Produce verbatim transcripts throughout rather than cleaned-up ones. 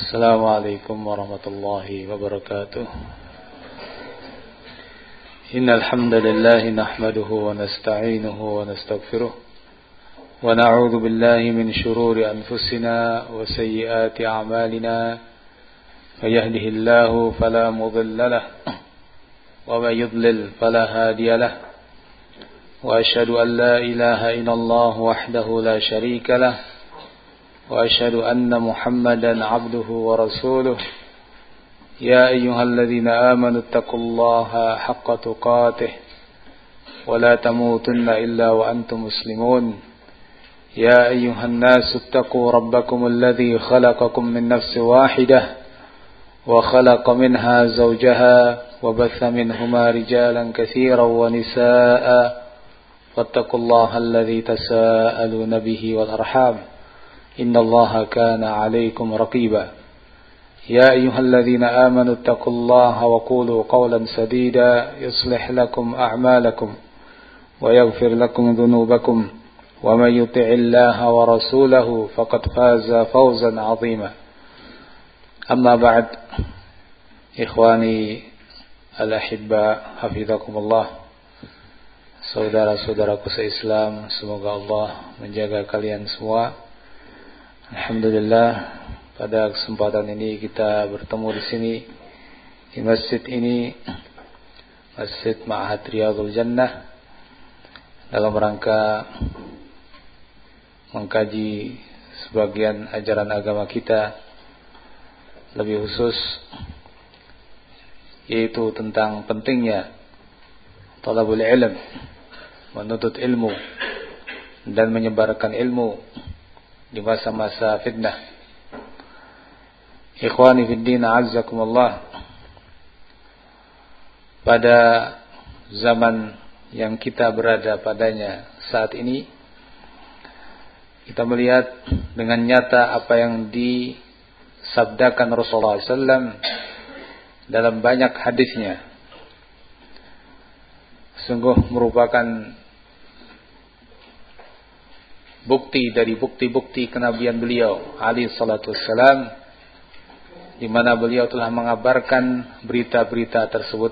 السلام عليكم ورحمة الله وبركاته. إن الحمد لله نحمده ونستعينه ونستغفره ونعوذ بالله من شرور أنفسنا وسيئات أعمالنا. من يهده الله فلا مضل له ومن يضلل فلا هادي له. وأشهد أن لا إله إلا الله وحده لا شريك له وأشهد أن محمدا عبده ورسوله. يا أيها الذين آمنوا اتقوا الله حق تقاته ولا تموتن إلا وأنتم مسلمون. يا أيها الناس اتقوا ربكم الذي خلقكم من نفس واحدة وخلق منها زوجها وبث منهما رجالا كثيرا ونساء فاتقوا الله الذي تساءلون به والأرحام إن الله كان عليكم رقيبا. يا أيها الذين آمنوا اتقوا الله وقولوا قولا سديدا يصلح لكم أعمالكم ويغفر لكم ذنوبكم ومن يطع الله ورسوله فقد فاز فوزا عظيما. أما بعد إخواني الأحباء حفظكم الله. Saudara-saudaraku se-Islam, semoga Allah menjaga kalian semua. Alhamdulillah, pada kesempatan ini kita bertemu di sini di masjid ini, Masjid Ma'had Riyadhul Jannah, dalam rangka mengkaji sebagian ajaran agama kita, lebih khusus yaitu tentang pentingnya talabul ilm, menuntut ilmu dan menyebarkan ilmu di masa-masa fitnah. Ikhwani fid din, a'azzakumullah. Pada zaman yang kita berada padanya saat ini, kita melihat dengan nyata apa yang disabdakan Rasulullah sallallahu alaihi wasallam dalam banyak hadisnya. Sungguh merupakan bukti dari bukti-bukti kenabian beliau alaihi salatu wassalam, di mana beliau telah mengabarkan berita-berita tersebut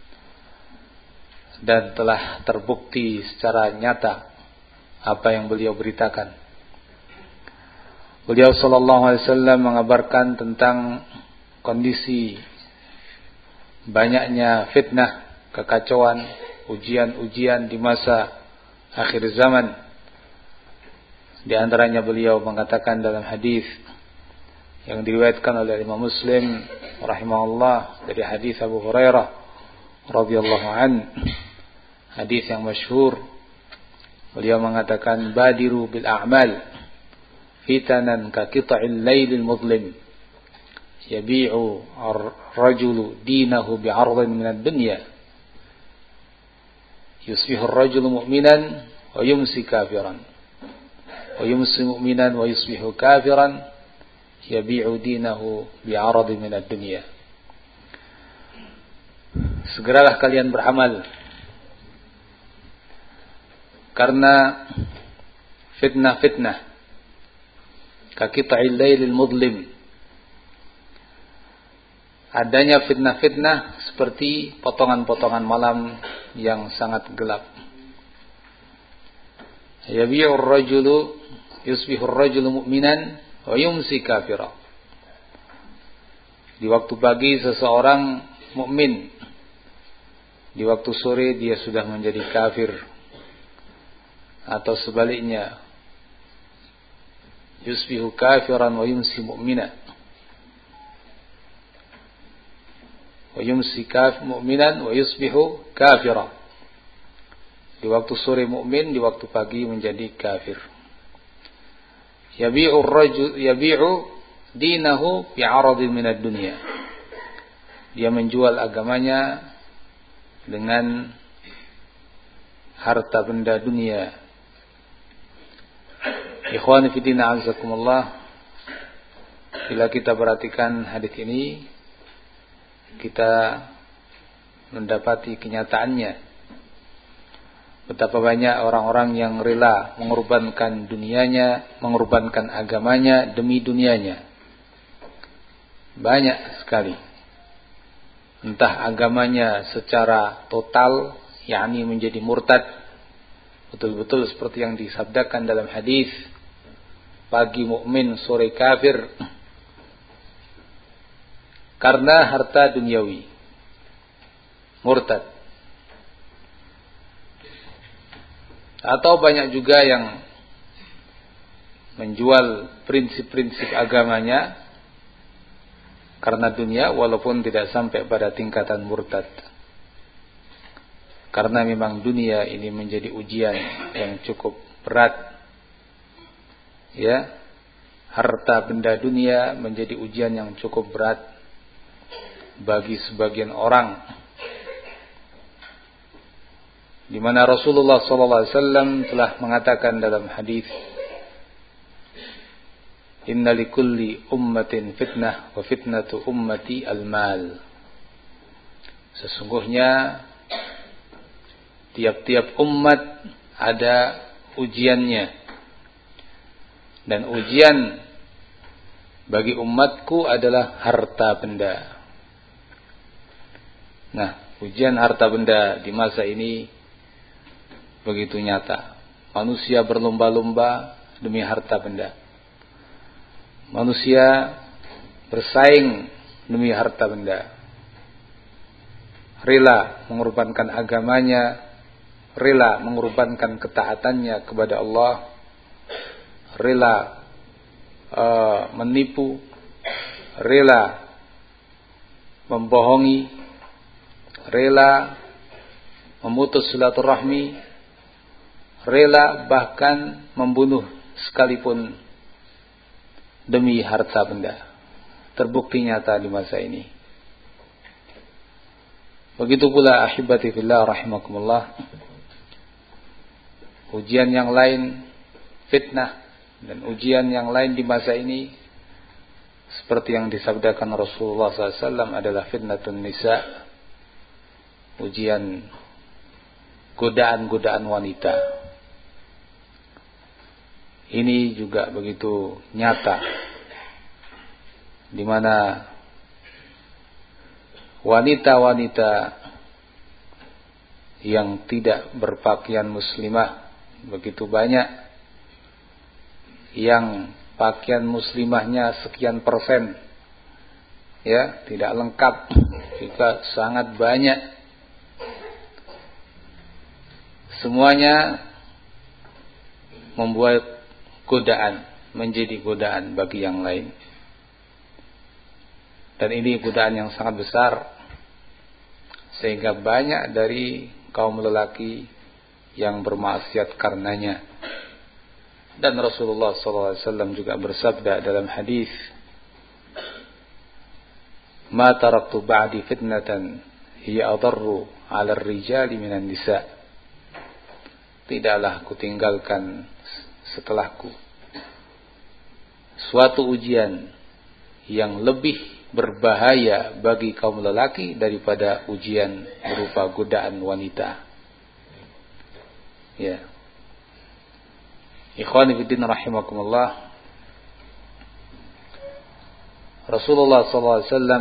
dan telah terbukti secara nyata apa yang beliau beritakan. Beliau sallallahu alaihi wasallam mengabarkan tentang kondisi banyaknya fitnah, kekacauan, ujian-ujian di masa akhir zaman. Di antaranya beliau mengatakan dalam hadis yang diriwayatkan oleh Imam Muslim rahimahullah dari hadis Abu Hurairah radhiyallahu an, hadis yang masyhur. Beliau mengatakan, badiru bil a'mal fitanan ka qita'il lailil mudlim yabi'u ar-rajulu dinahu bi'ardin minad dunya yusbihu ar-rajulu mu'minan wa yumsi kafiran wa yumsi mu'minan wa yusbihu kafiran yabi'u dinahu bi'aradin minad dunya. Segeralah kalian beramal, karena fitnah-fitnah kaqita'il lailil mudlim, adanya fitnah-fitnah seperti potongan-potongan malam yang sangat gelap. Yabi'u ar-rajulu yusbihu ar-rajulu mu'minan wa yumsi kafira. Di waktu pagi seseorang mukmin, di waktu sore dia sudah menjadi kafir, atau sebaliknya, yusbihu kafiran wa yumsi mu'mina, wa yumsi kaf mu'minan wa yusbihu kafira. Di waktu sore mukmin, di waktu pagi menjadi kafir. Yabi'u ar-rajul yabi'u dinahu bi'aradin minad dunya. Dia menjual agamanya dengan harta benda dunia. Ikhwani fi din, a'azzakumullah. Bila kita perhatikan hadis ini, kita mendapati kenyataannya. Betapa banyak orang-orang yang rela mengorbankan dunianya, mengorbankan agamanya demi dunianya. banyak sekali. Entah agamanya secara total, yakni menjadi murtad, betul-betul seperti yang disabdakan dalam hadis, pagi mukmin, sore kafir, karena harta duniawi, murtad. Atau banyak juga yang menjual prinsip-prinsip agamanya karena dunia, walaupun tidak sampai pada tingkatan murtad. Karena memang dunia ini menjadi ujian yang cukup berat. Ya, harta benda dunia menjadi ujian yang cukup berat bagi sebagian orang. Di mana Rasulullah sallallahu alaihi wasallam telah mengatakan dalam hadis, Inna likulli ummatin fitnah wa fitnatu ummati al-mal. Sesungguhnya tiap-tiap umat ada ujiannya, dan ujian bagi umatku adalah harta benda. Nah, ujian harta benda di masa ini begitu nyata. Manusia berlomba-lomba demi harta benda. Manusia bersaing demi harta benda. Rela mengorbankan agamanya, rela mengorbankan ketaatannya kepada Allah, rela uh, menipu, rela membohongi, rela memutus silaturahmi, rela bahkan membunuh sekalipun demi harta benda. Terbukti nyata di masa ini. Begitu pula ahibati fillah rahimakumullah, ujian yang lain, fitnah dan ujian yang lain di masa ini, seperti yang disabdakan Rasulullah sallallahu alaihi wasallam, adalah fitnatun nisa, ujian godaan-godaan wanita. Ini juga begitu nyata, di mana wanita-wanita yang tidak berpakaian muslimah begitu banyak, yang pakaian muslimahnya sekian persen, ya, tidak lengkap, juga sangat banyak. Semuanya membuat godaan, menjadi godaan bagi yang lain. Dan ini godaan yang sangat besar, sehingga banyak dari kaum lelaki yang bermaksiat karenanya. Dan Rasulullah sallallahu alaihi wasallam juga bersabda dalam hadis, "Ma taraktu ba'di fitnatan hiya adarru 'ala ar-rijali minan nisa." Tidaklah aku tinggalkan setelahku suatu ujian yang lebih berbahaya bagi kaum lelaki daripada ujian berupa godaan wanita. Ya. Ikhwani fiddin rahimakumullah. Rasulullah sallallahu alaihi wasallam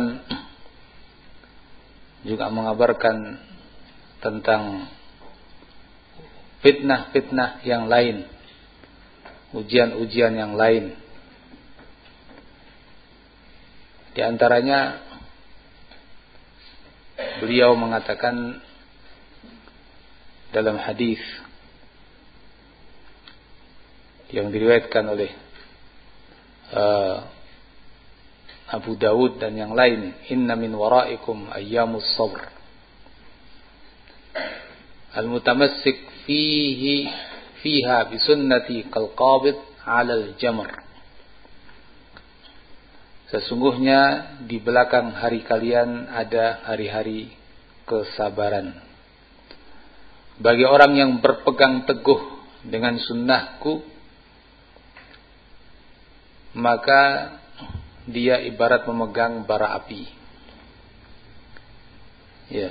juga mengabarkan tentang fitnah-fitnah yang lain, ujian-ujian yang lain. Di antaranya beliau mengatakan dalam hadis yang diriwayatkan oleh uh, Abu Dawud dan yang lain, inna min waraikum ayyamus sabr al-mutamassik fihi fiha bisunnati kalqabid 'alal jamr. Sesungguhnya di belakang hari kalian ada hari-hari kesabaran. Bagi orang yang berpegang teguh dengan sunnahku, maka dia ibarat memegang bara api. Ya.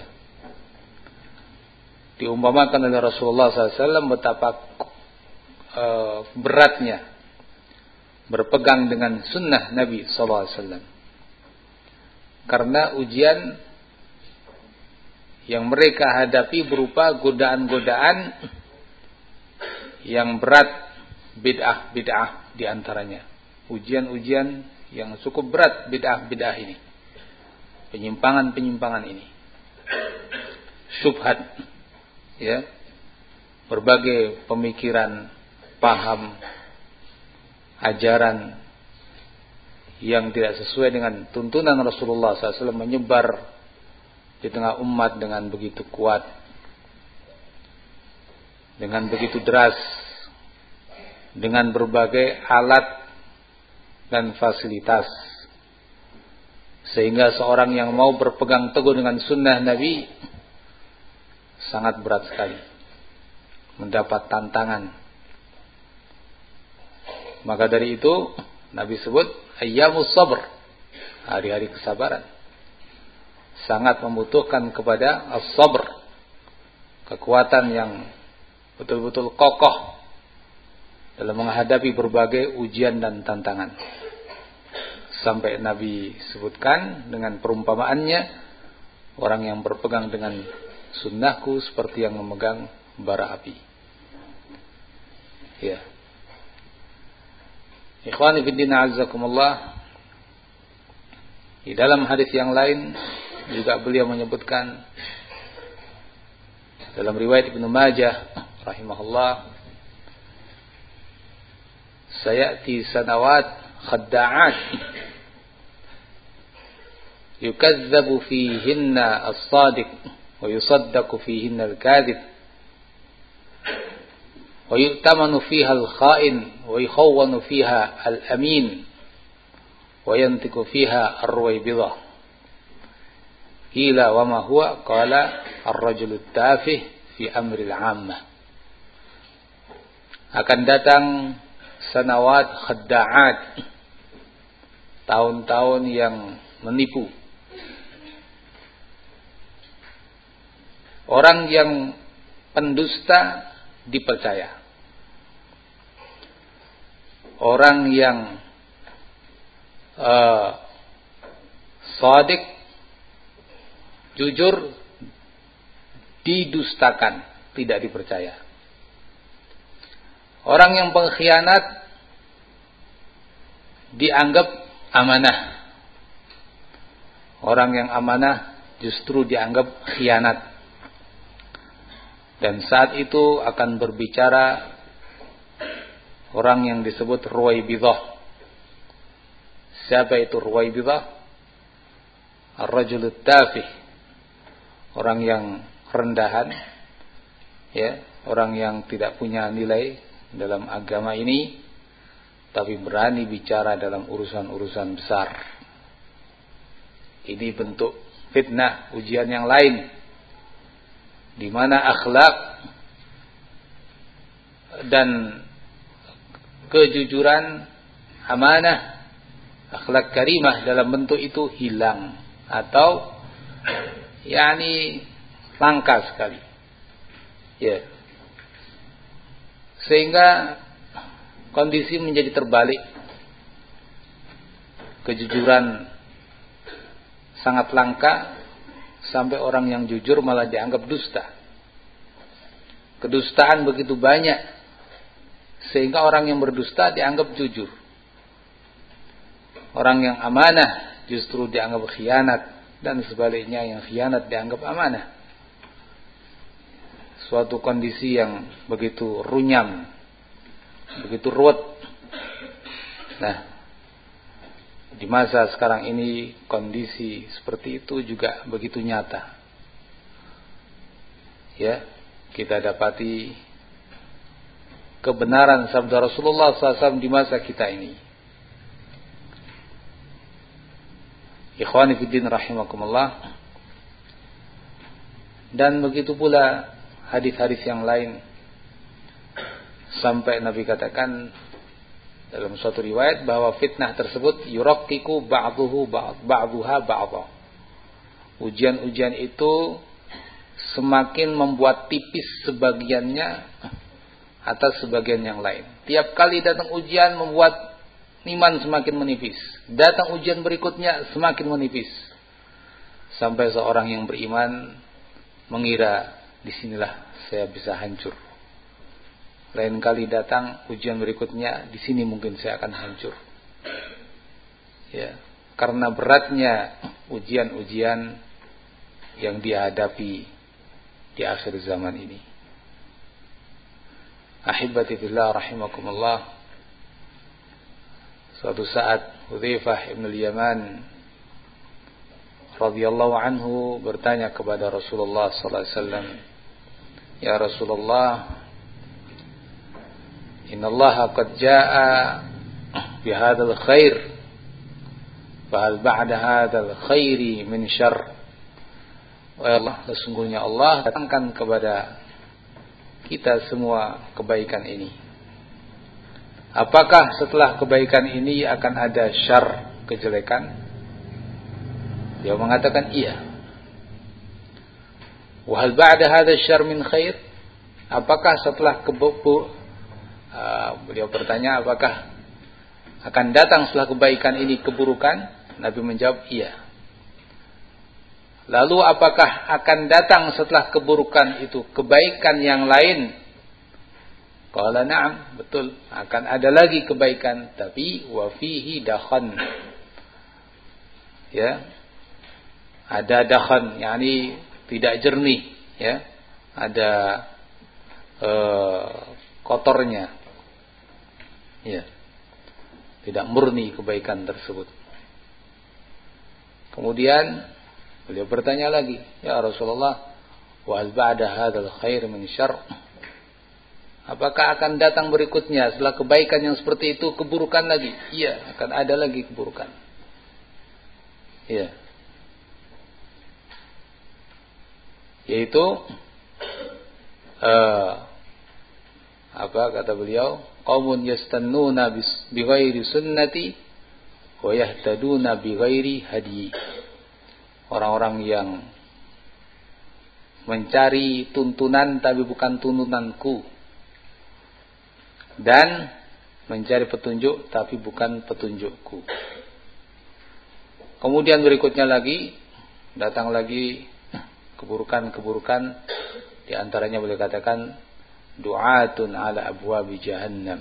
Diumpamakan oleh Rasulullah sallallahu alaihi wasallam betapa uh, beratnya berpegang dengan sunnah Nabi sallallahu alaihi wasallam. karena ujian yang mereka hadapi berupa godaan-godaan yang berat, bid'ah-bid'ah di antaranya. Ujian-ujian yang cukup berat bid'ah-bid'ah ini. Penyimpangan-penyimpangan ini. Syubhat, ya. Berbagai pemikiran, paham, ajaran yang tidak sesuai dengan tuntunan Rasulullah shallallahu alaihi wasallam menyebar di tengah umat dengan begitu kuat, dengan begitu deras, dengan berbagai alat dan fasilitas, sehingga seorang yang mau berpegang teguh dengan sunnah Nabi sangat berat sekali, mendapat tantangan. Maka dari itu Nabi sebut ayyamus sabr, hari-hari kesabaran, sangat membutuhkan kepada as-sabr, kekuatan yang betul-betul kokoh dalam menghadapi berbagai ujian dan tantangan. Sampai Nabi sebutkan dengan perumpamaannya, orang yang berpegang dengan sunnahku seperti yang memegang bara api. Ya. Ikhwani fiddin a'azzakumullah, di dalam hadis yang lain juga beliau menyebutkan dalam riwayat Ibnu Majah rahimahullah, sayati sanawat khadda'at yukazzabu fihinna as-sadiq wa yusaddaqu fihinna al-kadhib wa yu'tamanu fiha al-kha'in wa yukhawwanu fiha al-amin wa yantiqu fiha ar-ruwaybidah. Qila wa ma huwa? Qala ar-rajulu at-tafih fi amri al-'ammah. Akan datang sanawat khadda'at, tahun-tahun yang menipu. Orang yang pendusta dipercaya. Orang yang uh, shadiq, jujur, didustakan, tidak dipercaya. Orang yang pengkhianat dianggap amanah. Orang yang amanah justru dianggap khianat. Dan saat itu akan berbicara orang yang disebut Ruwaybidah. Siapa itu Ruwaybidah? Ar-rajulut tafih, orang yang rendahan, ya, orang yang tidak punya nilai dalam agama ini, tapi berani bicara dalam urusan-urusan besar. Ini bentuk fitnah, ujian yang lain, di mana akhlak dan kejujuran, amanah, akhlak karimah dalam bentuk itu hilang atau yakni langka sekali. Ya. Sehingga kondisi menjadi terbalik. Kejujuran sangat langka sampai orang yang jujur malah dianggap dusta. Kedustaan begitu banyak sehingga orang yang berdusta dianggap jujur. Orang yang amanah justru dianggap khianat, dan sebaliknya yang khianat dianggap amanah. Suatu kondisi yang begitu runyam, begitu ruwet. Nah, di masa sekarang ini kondisi seperti itu juga begitu nyata. Ya, kita dapati kebenaran sabda Rasulullah sallallahu alaihi wasallam di masa kita ini. Ikhwani fiddin rahimakumullah. Dan begitu pula hadis-hadis yang lain, sampai Nabi katakan dalam suatu riwayat bahwa fitnah tersebut yurakkiku ba'duhu ba'duha ba'dha. Ujian-ujian itu semakin membuat tipis sebagiannya atas sebagian yang lain. Tiap kali datang ujian membuat iman semakin menipis. Datang ujian berikutnya semakin menipis. sampai seorang yang beriman mengira disinilah saya bisa hancur. Lain kali datang ujian berikutnya, di sini mungkin saya akan hancur. Ya, karena beratnya ujian-ujian yang dihadapi di akhir zaman ini. Ahibati fillah rahimakumullah. Suatu saat Hudzaifah ibn al-Yaman radhiyallahu anhu bertanya kepada Rasulullah sallallahu alaihi wasallam, "Ya Rasulullah, innallaha qad jaa'a bihadzal khair, fa hal ba'da hadzal khairi min syarr?" Wahai Allah, sesungguhnya Allah datangkan kepada kita semua kebaikan ini. Apakah setelah kebaikan ini akan ada syarr, kejelekan? Dia mengatakan iya. Wa hal ba'da hadzal syarr min khair? Apakah setelah kebubu uh, beliau bertanya, apakah akan datang setelah kebaikan ini keburukan? Nabi menjawab iya. Lalu apakah akan datang setelah keburukan itu kebaikan yang lain? Qala na'am, betul, akan ada lagi kebaikan, tapi wa fihi dakhan. Ya. Ada dakhan, yakni tidak jernih, ya. Ada uh, kotornya. Ya. Tidak murni kebaikan tersebut. Kemudian beliau bertanya lagi, "Ya Rasulullah, wa hal ba'da hadzal khair min syarr?" Apakah akan datang berikutnya setelah kebaikan yang seperti itu keburukan lagi? Iya, akan ada lagi keburukan. Iya. Yaitu uh, apa kata beliau? Qaumun yastannuna bighairi sunnati wa yahtaduna bighairi hadi. Orang-orang yang mencari tuntunan tapi bukan tuntunanku, dan mencari petunjuk tapi bukan petunjukku. Kemudian berikutnya lagi datang lagi keburukan-keburukan, di antaranya boleh katakan du'atun ala abwabi jahannam.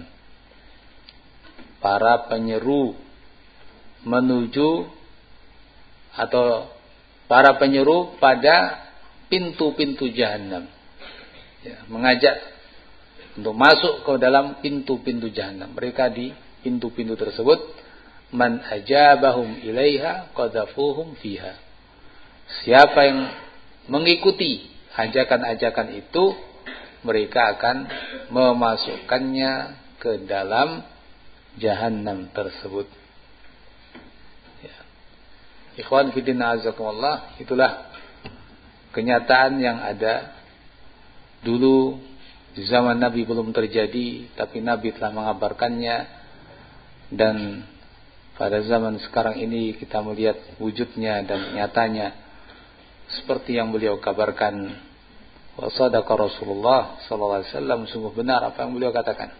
Para penyeru menuju atau para penyeru pada pintu-pintu jahannam. Ya, mengajak untuk masuk ke dalam pintu-pintu jahannam. Mereka di pintu-pintu tersebut, man ajabahum ilaiha qadhafuhum fiha. Siapa yang mengikuti ajakan-ajakan itu, mereka akan memasukkannya ke dalam jahannam tersebut. Ya. Ikhwan fillah azakumullah, itulah kenyataan yang ada dulu. Di zaman Nabi belum terjadi, tapi Nabi telah mengabarkannya, dan pada zaman sekarang ini kita melihat wujudnya dan nyatanya seperti yang beliau kabarkan. Wa sadaqa Rasulullah sallallahu alaihi wasallam, sungguh benar apa yang beliau katakan.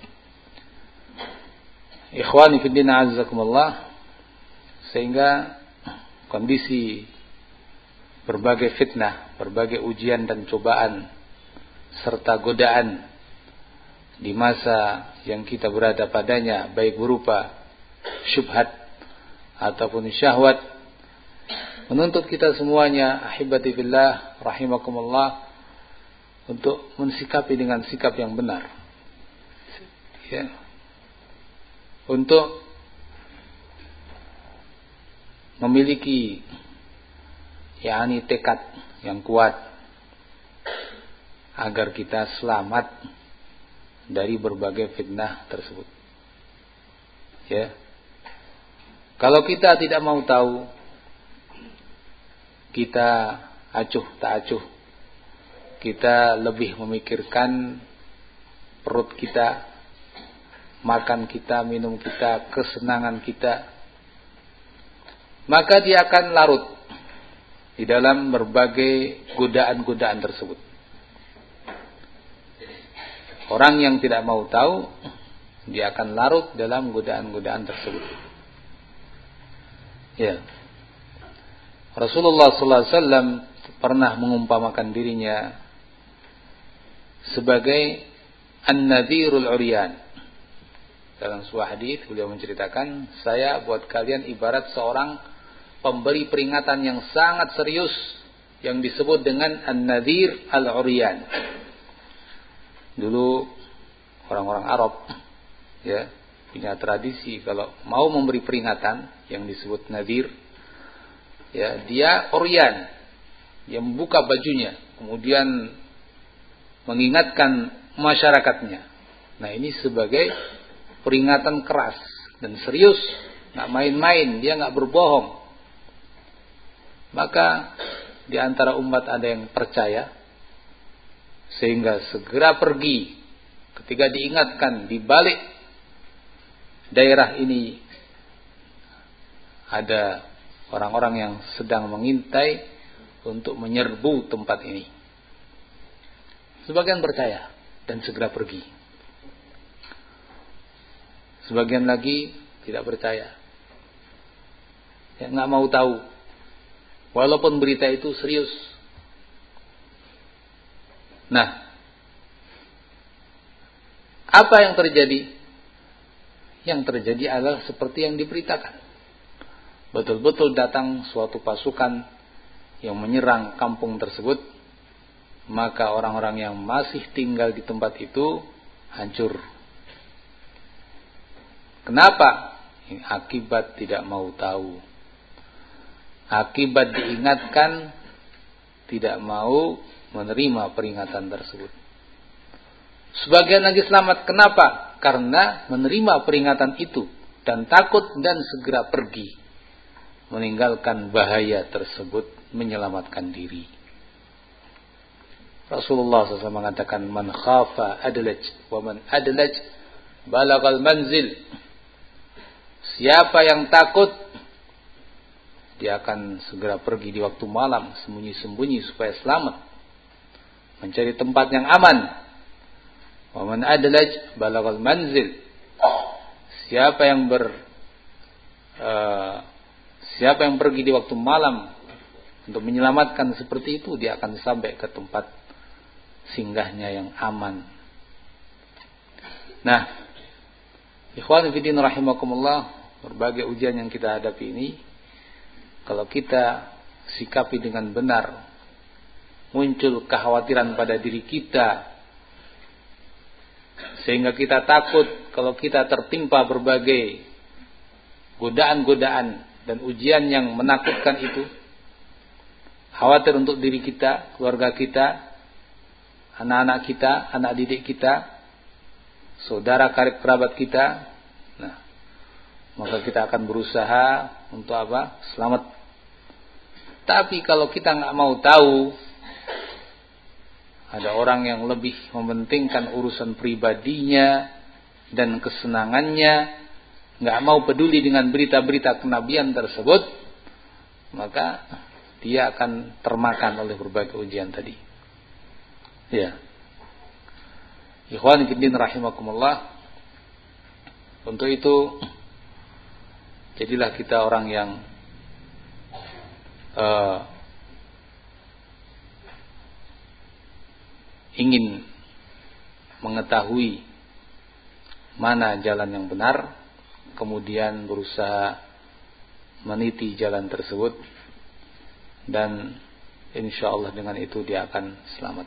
Ikhwani fi din azzakumullah, sehingga kondisi berbagai fitnah, berbagai ujian dan cobaan serta godaan di masa yang kita berada padanya, baik berupa syubhat ataupun syahwat, menuntut kita semuanya, ahibati fillah rahimakumullah, untuk mensikapi dengan sikap yang benar, ya, untuk memiliki yakni tekad yang kuat agar kita selamat dari berbagai fitnah tersebut. Ya. Kalau kita tidak mau tahu, kita acuh tak acuh, kita lebih memikirkan perut kita, makan kita, minum kita, kesenangan kita, maka dia akan larut di dalam berbagai godaan-godaan tersebut. Orang yang tidak mau tahu, dia akan larut dalam godaan-godaan tersebut. Ya. Rasulullah sallallahu alaihi wasallam pernah mengumpamakan dirinya sebagai an-nadhirul uryan. Dalam sebuah hadis beliau menceritakan, saya buat kalian ibarat seorang pemberi peringatan yang sangat serius yang disebut dengan an-nadhir al-uryan. Dulu orang-orang Arab ya punya tradisi kalau mau memberi peringatan yang disebut nadhir, ya dia uryan, dia membuka bajunya kemudian mengingatkan masyarakatnya. Nah, ini sebagai peringatan keras dan serius, nggak main-main, dia nggak berbohong. Maka di antara umat ada yang percaya sehingga segera pergi ketika diingatkan di balik daerah ini ada orang-orang yang sedang mengintai untuk menyerbu tempat ini. Sebagian percaya dan segera pergi. Sebagian lagi tidak percaya, ya, nggak mau tahu, walaupun berita itu serius. Nah, apa yang terjadi? Yang terjadi adalah seperti yang diberitakan. Betul-betul datang suatu pasukan yang menyerang kampung tersebut, maka orang-orang yang masih tinggal di tempat itu hancur. Kenapa? Ini akibat tidak mau tahu. Akibat diingatkan, tidak mau menerima peringatan tersebut. Sebagian lagi selamat. Kenapa? Karena menerima peringatan itu dan takut dan segera pergi, meninggalkan bahaya tersebut, menyelamatkan diri. Rasulullah shallallahu alaihi wasallam mengatakan, man khafa adlaj, wa man adlaj balagal manzil. Siapa yang takut, dia akan segera pergi di waktu malam, sembunyi-sembunyi supaya selamat, mencari tempat yang aman. Wa man adlaj balagal manzil. Siapa yang ber uh, siapa yang pergi di waktu malam untuk menyelamatkan seperti itu, dia akan sampai ke tempat singgahnya yang aman. Nah, ikhwan fillah rahimakumullah, berbagai ujian yang kita hadapi ini, kalau kita sikapi dengan benar, muncul kekhawatiran pada diri kita, sehingga kita takut kalau kita tertimpa berbagai godaan-godaan dan ujian yang menakutkan itu, khawatir untuk diri kita, keluarga kita, anak-anak kita, anak didik kita, saudara karib kerabat kita. Nah, maka kita akan berusaha untuk apa? Selamat. Tapi kalau kita nggak mau tahu, ada orang yang lebih mementingkan urusan pribadinya dan kesenangannya, nggak mau peduli dengan berita-berita kenabian tersebut, maka dia akan termakan oleh berbagai ujian tadi. Ya, ikhwan fillah rahimakumullah. Untuk itu, jadilah kita orang yang uh, ingin mengetahui mana jalan yang benar, kemudian berusaha meniti jalan tersebut, dan insya Allah dengan itu dia akan selamat.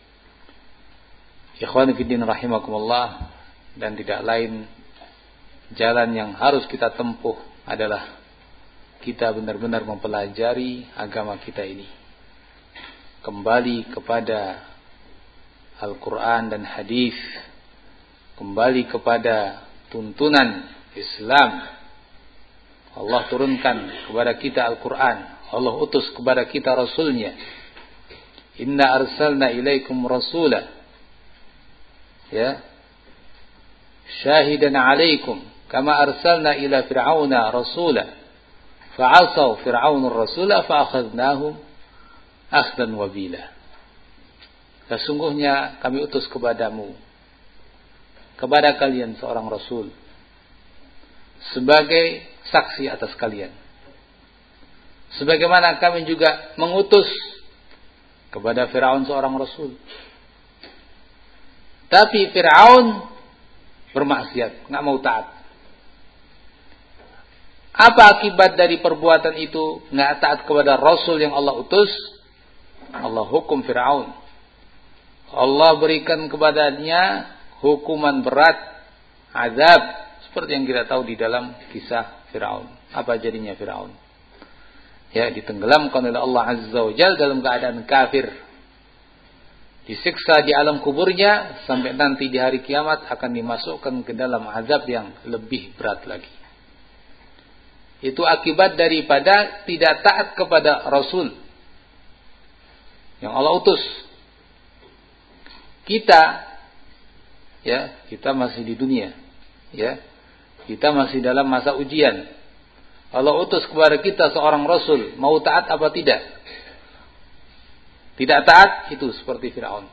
Ikhwan fillah rahimakumullah, dan tidak lain jalan yang harus kita tempuh adalah kita benar-benar mempelajari agama kita ini, kembali kepada Al-Quran dan hadis, kembali kepada tuntunan Islam. Allah turunkan kepada kita Al-Quran, Allah utus kepada kita Rasulnya. Inna arsalna ilaikum rasulah, ya, syahidan alaikum kama arsalna ila fir'auna rasulah fa'asaw fir'aunur rasulah fa'akhadnahum akhdan wabila. Sesungguhnya kami utus kepadamu, kepada kalian seorang Rasul, sebagai saksi atas kalian. Sebagaimana kami juga mengutus kepada Firaun seorang rasul. Tapi Firaun bermaksiat, nggak mau taat. Apa akibat dari perbuatan itu? Nggak taat kepada rasul yang Allah utus. Allah hukum Firaun. Allah berikan kepadanya hukuman berat, azab, seperti yang kita tahu di dalam kisah Firaun. Apa jadinya Firaun? Ya, ditenggelamkan oleh Allah Azza wa Jalla dalam keadaan kafir. Disiksa di alam kuburnya sampai nanti di hari kiamat akan dimasukkan ke dalam azab yang lebih berat lagi. Itu akibat daripada tidak taat kepada Rasul yang Allah utus. Kita, ya, kita masih di dunia, ya, kita masih dalam masa ujian. Allah utus kepada kita seorang Rasul, mau taat apa tidak? Tidak taat, itu seperti Firaun.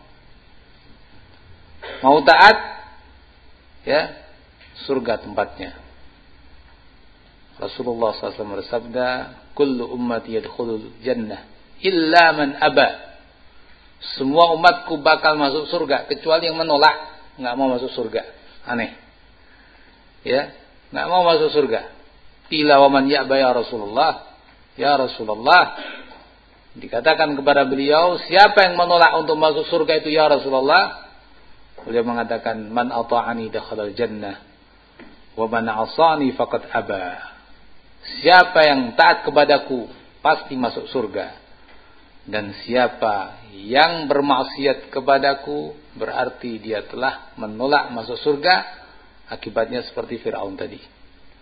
Mau taat, ya, surga tempatnya. Rasulullah shallallahu alaihi wasallam bersabda, "Kullu ummati yadkhulul jannah, illa man aba." Semua umatku bakal masuk surga, kecuali yang menolak, nggak mau masuk surga. Aneh, ya, nggak mau masuk surga. Qila wa man ya'ba ya Rasulullah? Ya Rasulullah, dikatakan kepada beliau, siapa yang menolak untuk masuk surga itu ya Rasulullah? Beliau mengatakan, man ata'ani dakhalal jannah wa man 'asani faqad aba. Siapa yang taat kepadaku pasti masuk surga, dan siapa yang bermaksiat kepadaku berarti dia telah menolak masuk surga. Akibatnya seperti Firaun tadi.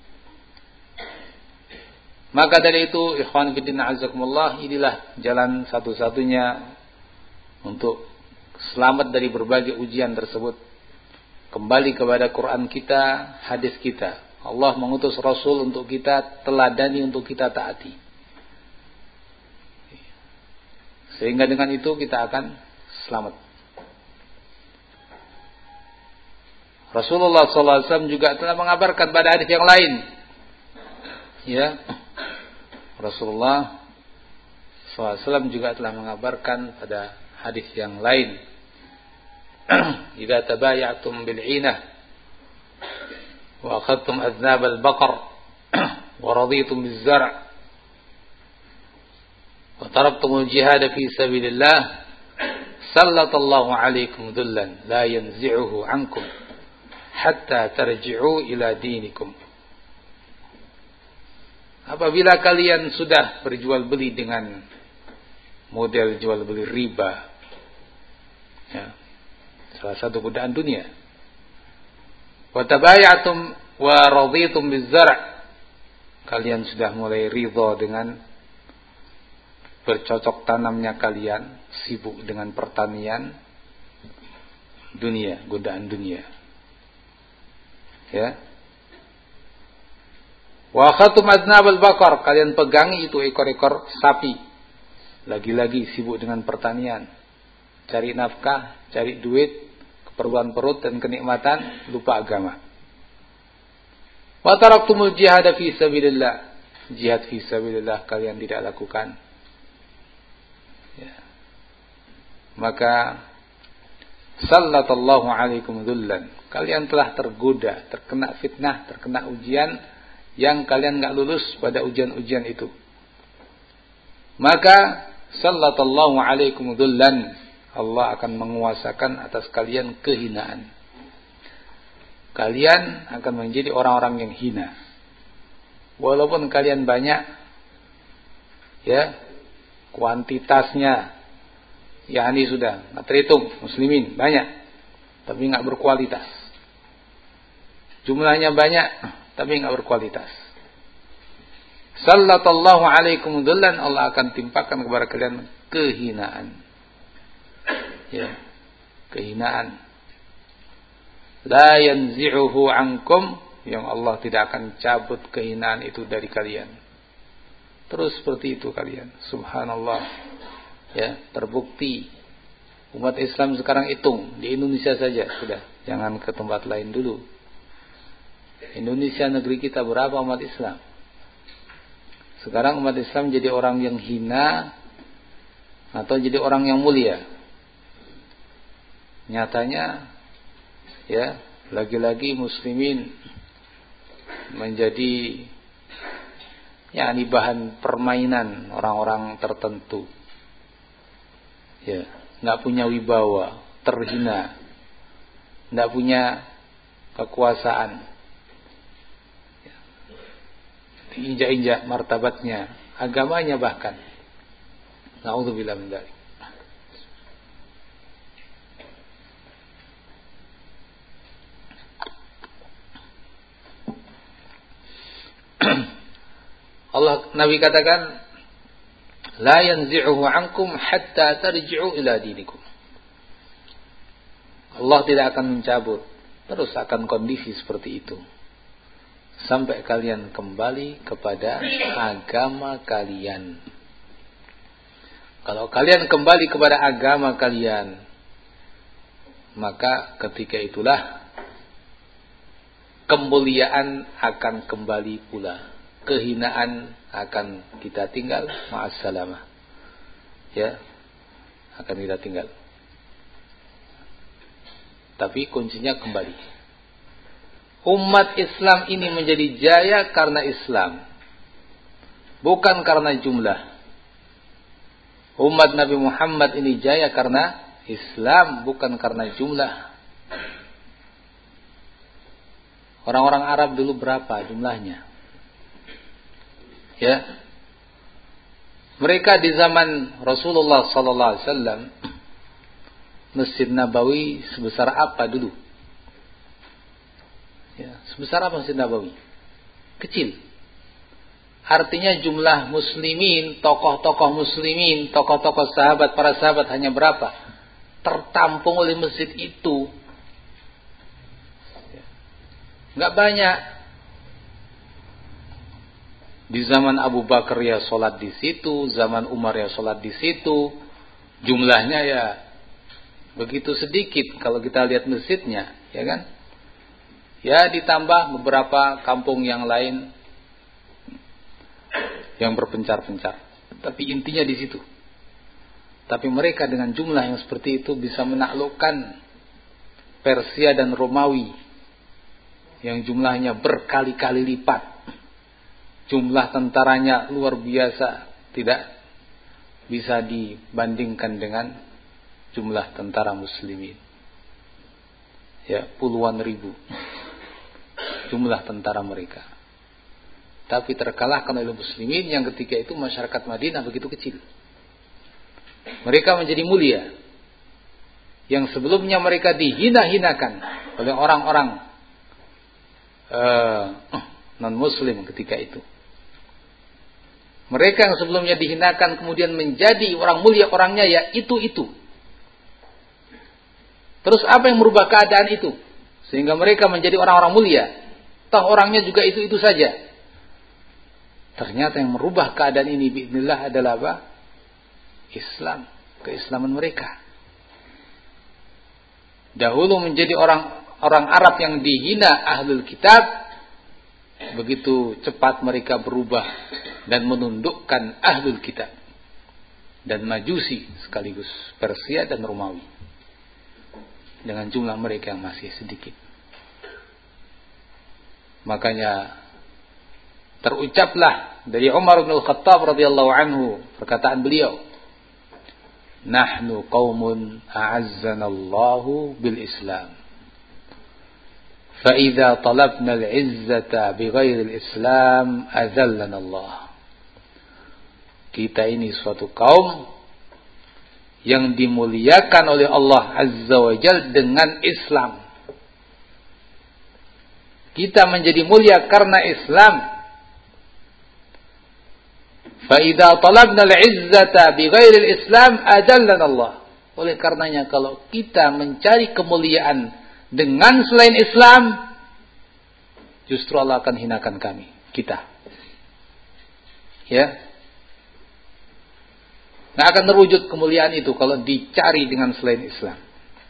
Maka dari itu, ikhwan fillah azakumullah, inilah jalan satu-satunya untuk selamat dari berbagai ujian tersebut. Kembali kepada Quran kita, hadis kita. Allah mengutus Rasul untuk kita teladani, untuk kita taati. Sehingga dengan itu kita akan selamat. Rasulullah shallallahu alaihi wasallam juga telah mengabarkan pada hadis yang lain. Ya, Rasulullah shallallahu alaihi wasallam juga telah mengabarkan pada hadis yang lain. Idza tabayatum bil 'inah wa akhadtum aznab al baqar wa raditum biz zar' wa taraktum al jihad fi sabilillah sallallahu alaikum dhullan la yanzi'uhu 'ankum hatta tarji'u ila dinikum. Apabila kalian sudah berjual beli dengan model jual beli riba, ya, salah satu godaan dunia, wa tabayatum wa raditum biz-zar', kalian sudah mulai ridha dengan bercocok tanamnya kalian, sibuk dengan pertanian dunia, godaan dunia, ya. Wa khatum aznabal baqar, kalian pegangi itu ekor-ekor sapi. Lagi-lagi sibuk dengan pertanian, cari nafkah, cari duit, keperluan perut dan kenikmatan, lupa agama. Wa taraktumul jihad fi sabilillah, jihad fi sabilillah kalian tidak lakukan. Ya. Maka sallallahu alaikum dhullan, kalian telah tergoda, terkena fitnah, terkena ujian yang kalian enggak lulus pada ujian-ujian itu. Maka sallallahu alaikum dhullan, Allah akan menguasakan atas kalian kehinaan. Kalian akan menjadi orang-orang yang hina. Walaupun kalian banyak, ya, kuantitasnya, yakni sudah enggak terhitung, muslimin banyak, tapi enggak berkualitas. Jumlahnya banyak, tapi enggak berkualitas. Sallallahu alaikum dhullan, Allah akan timpakan kepada kalian kehinaan. Ya, kehinaan. La yanzi'uhu ankum, yang Allah tidak akan cabut kehinaan itu dari kalian. Terus seperti itu kalian. Subhanallah. Ya, terbukti umat Islam sekarang hitung di Indonesia saja sudah, jangan ke tempat lain dulu. Indonesia negeri kita berapa umat Islam? Sekarang umat Islam jadi orang yang hina atau jadi orang yang mulia. Nyatanya ya, lagi-lagi muslimin menjadi yakni bahan permainan orang-orang tertentu. Ya, enggak punya wibawa, terhina. Enggak punya kekuasaan. Diinjak-injak martabatnya, agamanya bahkan. Na'udzubillah min dzalik. Allah, Nabi katakan, la yanzi'uhu ankum hatta tarji'u ila dinikum. Allah tidak akan mencabut, terus akan kondisi seperti itu sampai kalian kembali kepada agama kalian. Kalau kalian kembali kepada agama kalian, maka ketika itulah kemuliaan akan kembali pula. Kehinaan akan kita tinggal, ma'assalamah. Ya, akan kita tinggal. Tapi kuncinya kembali. Umat Islam ini menjadi jaya karena Islam, bukan karena jumlah. Umat Nabi Muhammad ini jaya karena Islam, bukan karena jumlah. Orang-orang Arab dulu berapa jumlahnya? Ya, mereka di zaman Rasulullah Sallallahu Alaihi Wasallam, Masjid Nabawi sebesar apa dulu? Ya, sebesar apa Masjid Nabawi? Kecil. Artinya jumlah muslimin, tokoh-tokoh muslimin, tokoh-tokoh sahabat, para sahabat hanya berapa? Tertampung oleh masjid itu. Enggak banyak. Di zaman Abu Bakar ya sholat di situ, zaman Umar ya sholat di situ. Jumlahnya ya begitu sedikit kalau kita lihat masjidnya, ya kan? Ya ditambah beberapa kampung yang lain yang berpencar-pencar. Tapi intinya di situ. Tapi mereka dengan jumlah yang seperti itu bisa menaklukkan Persia dan Romawi yang jumlahnya berkali-kali lipat. Jumlah tentaranya luar biasa, tidak bisa dibandingkan dengan jumlah tentara muslimin. Ya, puluhan ribu jumlah tentara mereka. Tapi terkalahkan oleh muslimin yang ketika itu masyarakat Madinah begitu kecil. Mereka menjadi mulia. Yang sebelumnya mereka dihina-hinakan oleh orang-orang uh, non-muslim ketika itu. Mereka yang sebelumnya dihinakan kemudian menjadi orang mulia, orangnya ya itu-itu. Terus apa yang merubah keadaan itu? Sehingga mereka menjadi orang-orang mulia. Toh orangnya juga itu-itu saja. Ternyata yang merubah keadaan ini bi'idznillah adalah apa? Islam. Keislaman mereka. Dahulu menjadi orang orang Arab yang dihina ahlul kitab. Begitu cepat mereka berubah dan menundukkan ahlul kitab dan majusi sekaligus Persia dan Romawi dengan jumlah mereka yang masih sedikit. Makanya terucaplah dari Umar bin Al-Khattab radhiyallahu anhu perkataan beliau, nahnu qaumun a'azzanallahu bil Islam, fa idza talabna al-'izzata bighairi al-Islam azallana Allah. Kita ini suatu kaum yang dimuliakan oleh Allah Azza wa Jalla dengan Islam. Kita menjadi mulia karena Islam. Fa idza talabna al-'izzata bighairi al-Islam adallana Allah. Oleh karenanya kalau kita mencari kemuliaan dengan selain Islam, justru Allah akan hinakan kami, kita. Ya. Nggak akan terwujud kemuliaan itu kalau dicari dengan selain Islam.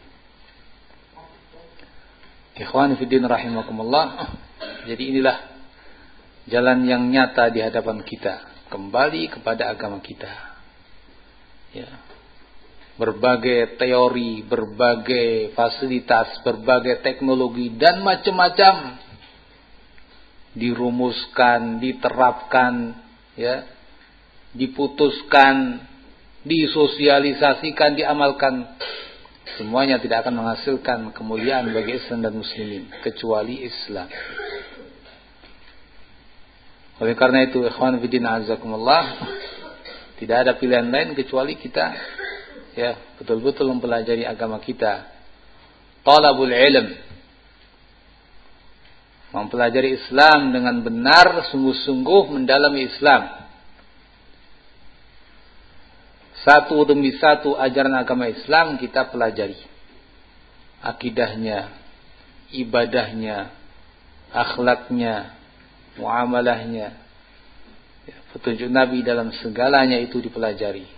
Ikhwan fillah rahimakumullah. Jadi inilah jalan yang nyata di hadapan kita. kembali kepada agama kita. Ya. Berbagai teori, berbagai fasilitas, berbagai teknologi dan macam-macam dirumuskan, diterapkan, ya, diputuskan, disosialisasikan, diamalkan. Semuanya tidak akan menghasilkan kemuliaan bagi Islam dan muslimin kecuali Islam. Oleh karena itu, ikhwan fillah azakumullah, tidak ada pilihan lain kecuali kita, ya, betul-betul mempelajari agama kita. Talabul ilm, mempelajari Islam dengan benar, sungguh-sungguh mendalami Islam. Satu demi satu ajaran agama Islam kita pelajari. Akidahnya, ibadahnya, akhlaknya, muamalahnya, petunjuk Nabi dalam segalanya itu dipelajari.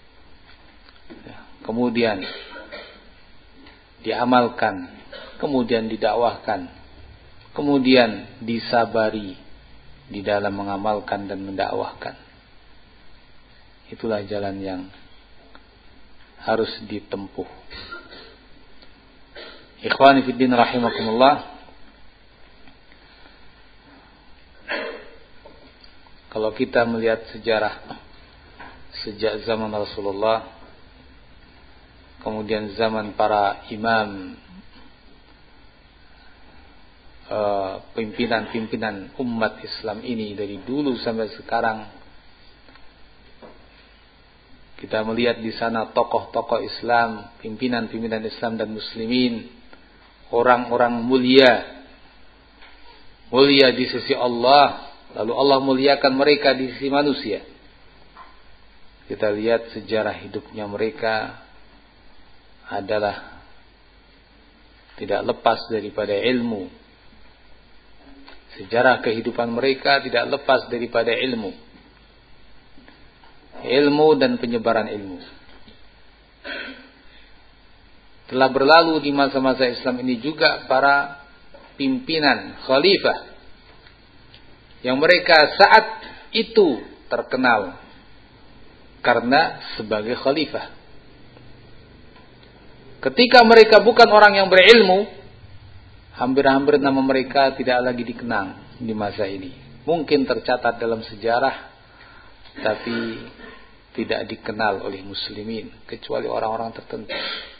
Kemudian diamalkan, kemudian didakwahkan, kemudian disabari di dalam mengamalkan dan mendakwahkan. Itulah jalan yang harus ditempuh. Ikhwani fiddin rahimakumullah. Kalau kita melihat sejarah sejak zaman Rasulullah, kemudian zaman para imam, pimpinan-pimpinan umat Islam ini dari dulu sampai sekarang, kita melihat di sana tokoh-tokoh Islam, pimpinan-pimpinan Islam dan muslimin, orang-orang mulia, mulia di sisi Allah, lalu Allah muliakan mereka di sisi manusia. Kita lihat sejarah hidupnya mereka adalah tidak lepas daripada ilmu. Sejarah kehidupan mereka tidak lepas daripada ilmu. Ilmu dan penyebaran ilmu. Telah berlalu di masa-masa Islam ini juga para pimpinan khalifah yang mereka saat itu terkenal karena sebagai khalifah. Ketika mereka bukan orang yang berilmu, hampir-hampir nama mereka tidak lagi dikenang di masa ini. Mungkin tercatat dalam sejarah, tapi tidak dikenal oleh muslimin kecuali orang-orang tertentu.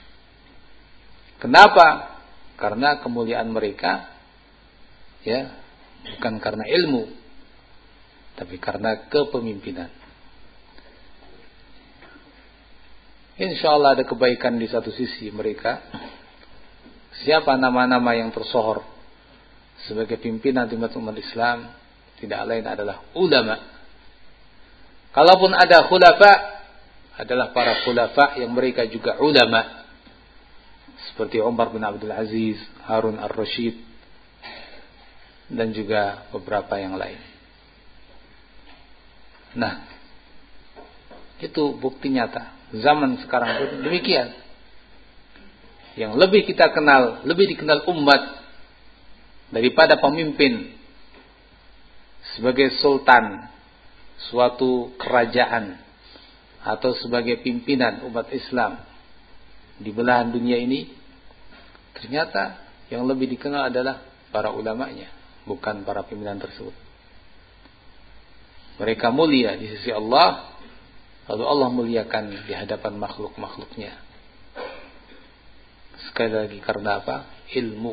Kenapa? Karena kemuliaan mereka, ya, bukan karena ilmu, tapi karena kepemimpinan. Insya Allah ada kebaikan di satu sisi mereka. Siapa nama-nama yang tersohor sebagai pimpinan umat Islam? Tidak lain adalah ulama. Kalaupun ada khulafa, adalah para khulafa yang mereka juga ulama. Seperti Umar bin Abdul Aziz, Harun ar-Rasyid, dan juga beberapa yang lain. Nah, itu bukti nyata. Zaman sekarang pun demikian. Yang lebih kita kenal, lebih dikenal umat daripada pemimpin sebagai sultan suatu kerajaan atau sebagai pimpinan umat Islam di belahan dunia ini, ternyata yang lebih dikenal adalah para ulamanya, bukan para pimpinan tersebut. Mereka mulia di sisi Allah, lalu Allah muliakan di hadapan makhluk-makhluknya. Sekali lagi, karena apa? Ilmu.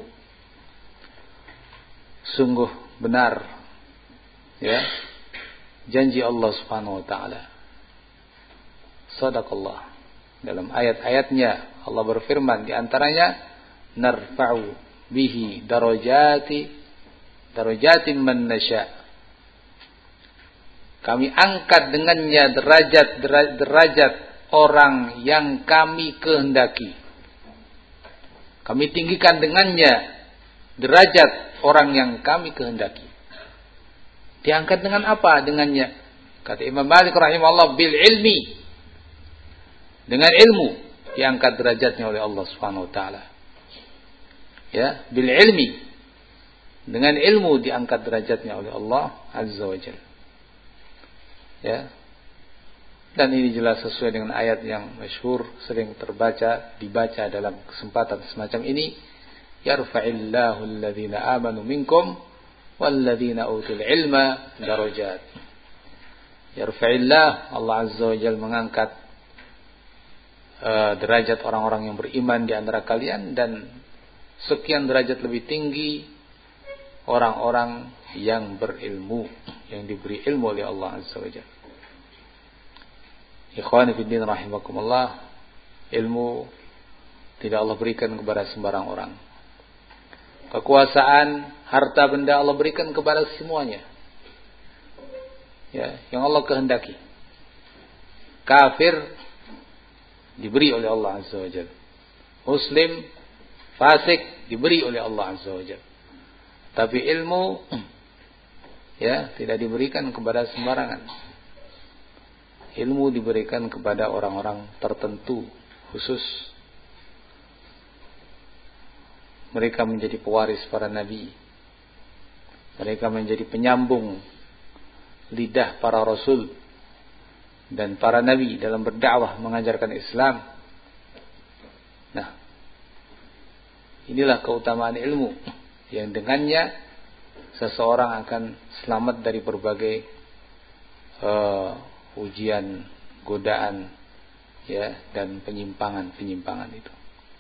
Sungguh benar, ya, janji Allah Subhanahu wa taala. Shadaqallah. Dalam ayat-ayatnya Allah berfirman, di antaranya narfa'u bihi darajati darajatin man nasya. Kami angkat dengannya derajat-derajat orang yang kami kehendaki. Kami tinggikan dengannya derajat orang yang kami kehendaki. Diangkat dengan apa dengannya? Kata Imam Malik rahimahullah, bil ilmi. Dengan ilmu diangkat derajatnya oleh Allah Subhanahu wa taala. Ya, bil ilmi. Dengan ilmu diangkat derajatnya oleh Allah Azza wa Jalla. Ya. Dan ini jelas sesuai dengan ayat yang masyhur sering terbaca, dibaca dalam kesempatan semacam ini, yarfa'illahu alladhina amanu minkum walladhina utul ilma darajat. Yarfa'illah, Allah Azza wa Jalla mengangkat uh, derajat orang-orang yang beriman di antara kalian, dan sekian derajat lebih tinggi orang-orang yang berilmu, yang diberi ilmu oleh Allah Azza wa Jalla. Ikhwani fi din rahimakumullah, ilmu tidak Allah berikan kepada sembarang orang. Kekuasaan, harta benda Allah berikan kepada semuanya. Ya, yang Allah kehendaki. Kafir diberi oleh Allah Azza wa Jalla. Muslim, fasik diberi oleh Allah Azza wa Jalla. Tapi ilmu ya tidak diberikan kepada sembarangan. Ilmu diberikan kepada orang-orang tertentu khusus. Mereka menjadi pewaris para nabi. Mereka menjadi penyambung lidah para rasul dan para nabi dalam berdakwah mengajarkan Islam. Nah, inilah keutamaan ilmu yang dengannya seseorang akan selamat dari berbagai uh, ujian, godaan, ya, dan penyimpangan-penyimpangan itu.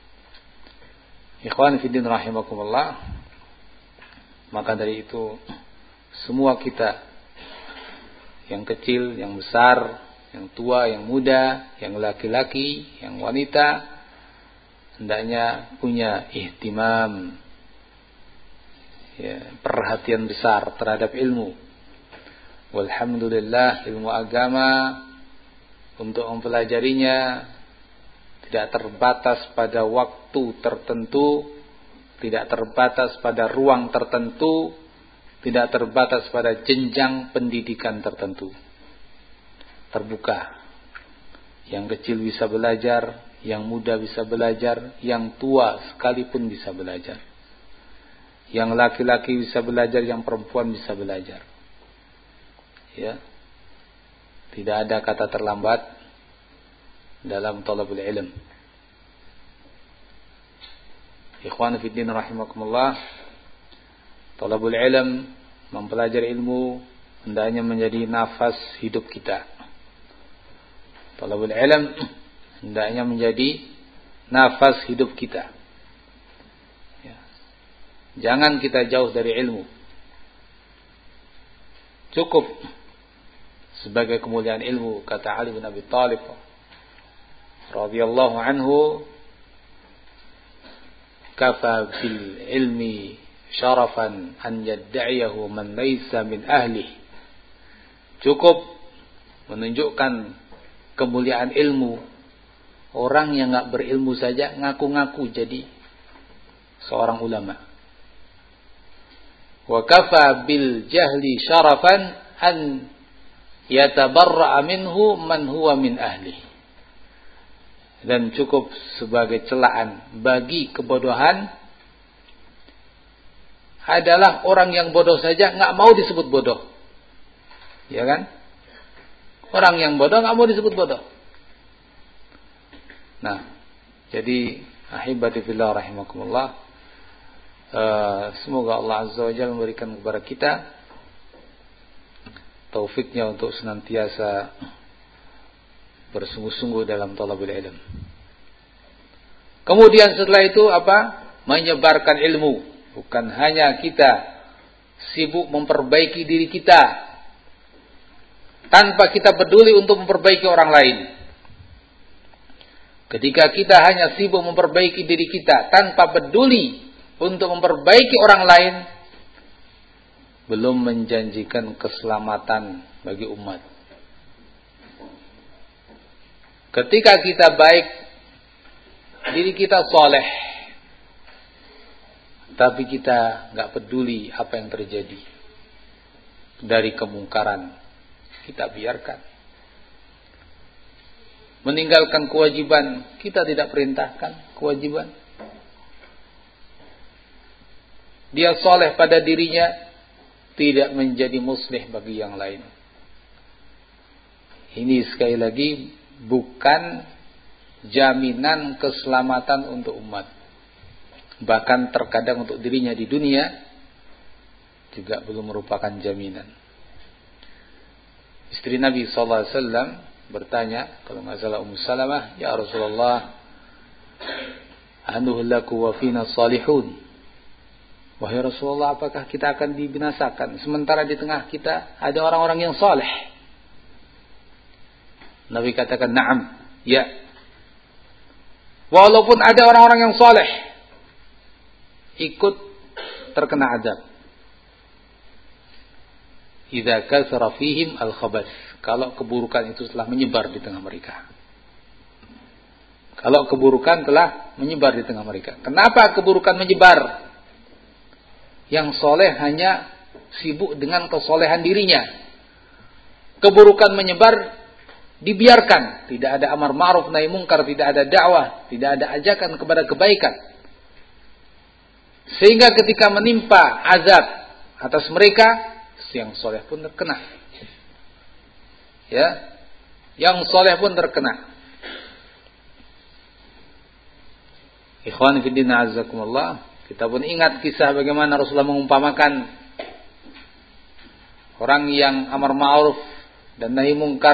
Ikhwan fillah rahimakumullah, maka dari itu semua kita, yang kecil, yang besar, yang tua, yang muda, yang laki-laki, yang wanita, hendaknya punya ihtimam, ya, perhatian besar terhadap ilmu. Walhamdulillah, ilmu agama untuk mempelajarinya tidak terbatas pada waktu tertentu, tidak terbatas pada ruang tertentu, tidak terbatas pada jenjang pendidikan tertentu. Terbuka. Yang kecil bisa belajar, yang muda bisa belajar, yang tua sekalipun bisa belajar. Yang laki-laki bisa belajar, yang perempuan bisa belajar. Ya, tidak ada kata terlambat dalam talabul ilm. Ikhwan fi din rahimakumullah, talabul ilm, mempelajari ilmu, hendaknya menjadi nafas hidup kita. Talabul ilm hendaknya menjadi nafas hidup kita. Ya. Jangan kita jauh dari ilmu. Cukup sebagai kemuliaan ilmu, kata Ali bin Abi Thalib radhiyallahu anhu, kafa bil ilmi syarafan an yad'iyahu man laysa min ahli. Cukup menunjukkan kemuliaan ilmu, orang yang enggak berilmu saja ngaku-ngaku jadi seorang ulama. Wa kafa bil jahli syarafan an yatabarra'a minhu man huwa min ahli. Dan cukup sebagai celaan bagi kebodohan adalah orang yang bodoh saja enggak mau disebut bodoh. Ya kan? Orang yang bodoh enggak mau disebut bodoh. Nah, jadi ahibati fillah rahimakumullah, uh, semoga Allah Azza wa Jalla memberikan kepada kita taufiknya untuk senantiasa bersungguh-sungguh dalam talabul ilm. Kemudian setelah itu apa? Menyebarkan ilmu. Bukan hanya kita sibuk memperbaiki diri kita tanpa kita peduli untuk memperbaiki orang lain. Ketika kita hanya sibuk memperbaiki diri kita tanpa peduli untuk memperbaiki orang lain, belum menjanjikan keselamatan bagi umat. Ketika kita baik, diri kita soleh, tapi kita nggak peduli apa yang terjadi dari kemungkaran, kita biarkan. Meninggalkan kewajiban, kita tidak perintahkan kewajiban. Dia soleh pada dirinya, tidak menjadi muslih bagi yang lain. Ini sekali lagi bukan jaminan keselamatan untuk umat. Bahkan terkadang untuk dirinya di dunia juga belum merupakan jaminan. Istri Nabi sallallahu alaihi wasallam bertanya, kalau nggak salah Ummu Salamah, ya Rasulullah, anuhlaku wa fina salihun. Wahai Rasulullah, apakah kita akan dibinasakan sementara di tengah kita ada orang-orang yang saleh? Nabi katakan, na'am, ya. Walaupun ada orang-orang yang saleh ikut terkena azab. Idza kasara fihim al-khabath. Kalau keburukan itu telah menyebar di tengah mereka. Kalau keburukan telah menyebar di tengah mereka. Kenapa keburukan menyebar? Yang soleh hanya sibuk dengan kesolehan dirinya. Keburukan menyebar, dibiarkan. Tidak ada amar ma'ruf nahi mungkar, tidak ada dakwah, tidak ada ajakan kepada kebaikan. Sehingga ketika menimpa azab atas mereka, yang soleh pun terkena. Ya, yang soleh pun terkena. Ikhwan fillah azzakumullah, kita pun ingat kisah bagaimana Rasulullah mengumpamakan orang yang amar ma'ruf dan nahi mungkar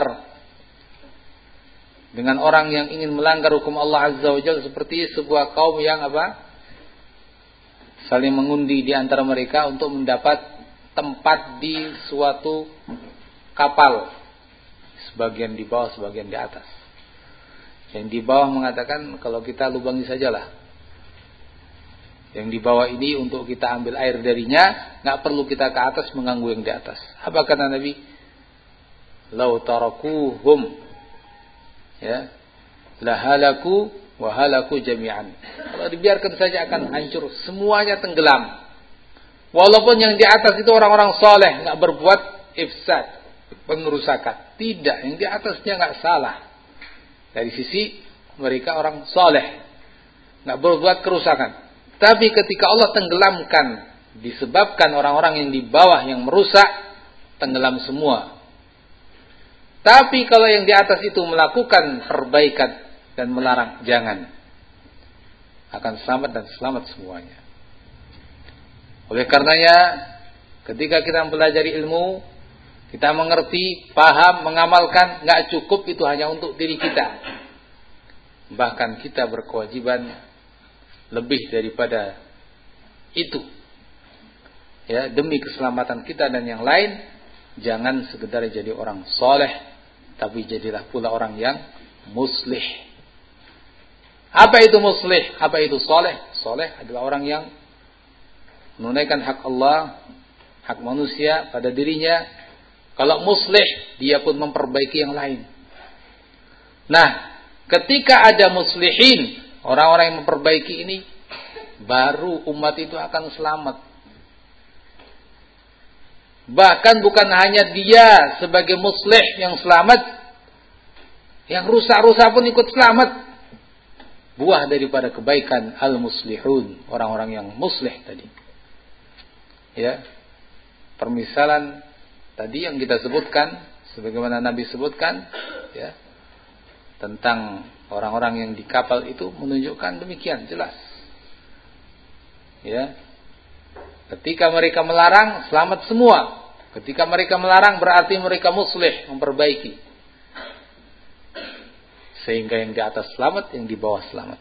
dengan orang yang ingin melanggar hukum Allah Azza wa Jalla, seperti sebuah kaum yang apa? Saling mengundi di antara mereka untuk mendapat tempat di suatu kapal. Sebagian di bawah, sebagian di atas. Yang di bawah mengatakan, kalau kita lubangi sajalah. Yang di bawah ini untuk kita ambil air darinya, nggak perlu kita ke atas mengganggu yang di atas. Apa kata Nabi? Lau tarakuhum, ya, lahalaku wahalaku jami'an. Kalau dibiarkan saja akan hancur, semuanya tenggelam. Walaupun yang di atas itu orang-orang soleh, nggak berbuat ifsad, pengerusakan. Tidak, yang di atasnya nggak salah. Dari sisi mereka orang soleh, nggak berbuat kerusakan. Tapi ketika Allah tenggelamkan, disebabkan orang-orang yang di bawah yang merusak, tenggelam semua. Tapi kalau yang di atas itu melakukan perbaikan dan melarang, jangan. Akan selamat dan selamat semuanya. Oleh karenanya, ketika kita mempelajari ilmu, kita mengerti, paham, mengamalkan, nggak cukup itu hanya untuk diri kita. Bahkan kita berkewajiban lebih daripada itu. Ya, demi keselamatan kita dan yang lain, jangan sekedar jadi orang soleh, tapi jadilah pula orang yang muslih. Apa itu muslih? Apa itu soleh? Soleh adalah orang yang menunaikan hak Allah, hak manusia pada dirinya. Kalau muslih, dia pun memperbaiki yang lain. Nah, ketika ada muslihin, orang-orang yang memperbaiki ini, baru umat itu akan selamat. Bahkan bukan hanya dia sebagai muslih yang selamat, yang rusak-rusak pun ikut selamat. Buah daripada kebaikan al-muslihun, orang-orang yang muslih tadi. Ya, permisalan tadi yang kita sebutkan, sebagaimana Nabi sebutkan, ya, tentang orang-orang yang di kapal itu menunjukkan demikian jelas. Ya, ketika mereka melarang, selamat semua. Ketika mereka melarang, berarti mereka muslih, memperbaiki. Sehingga yang di atas selamat, yang di bawah selamat.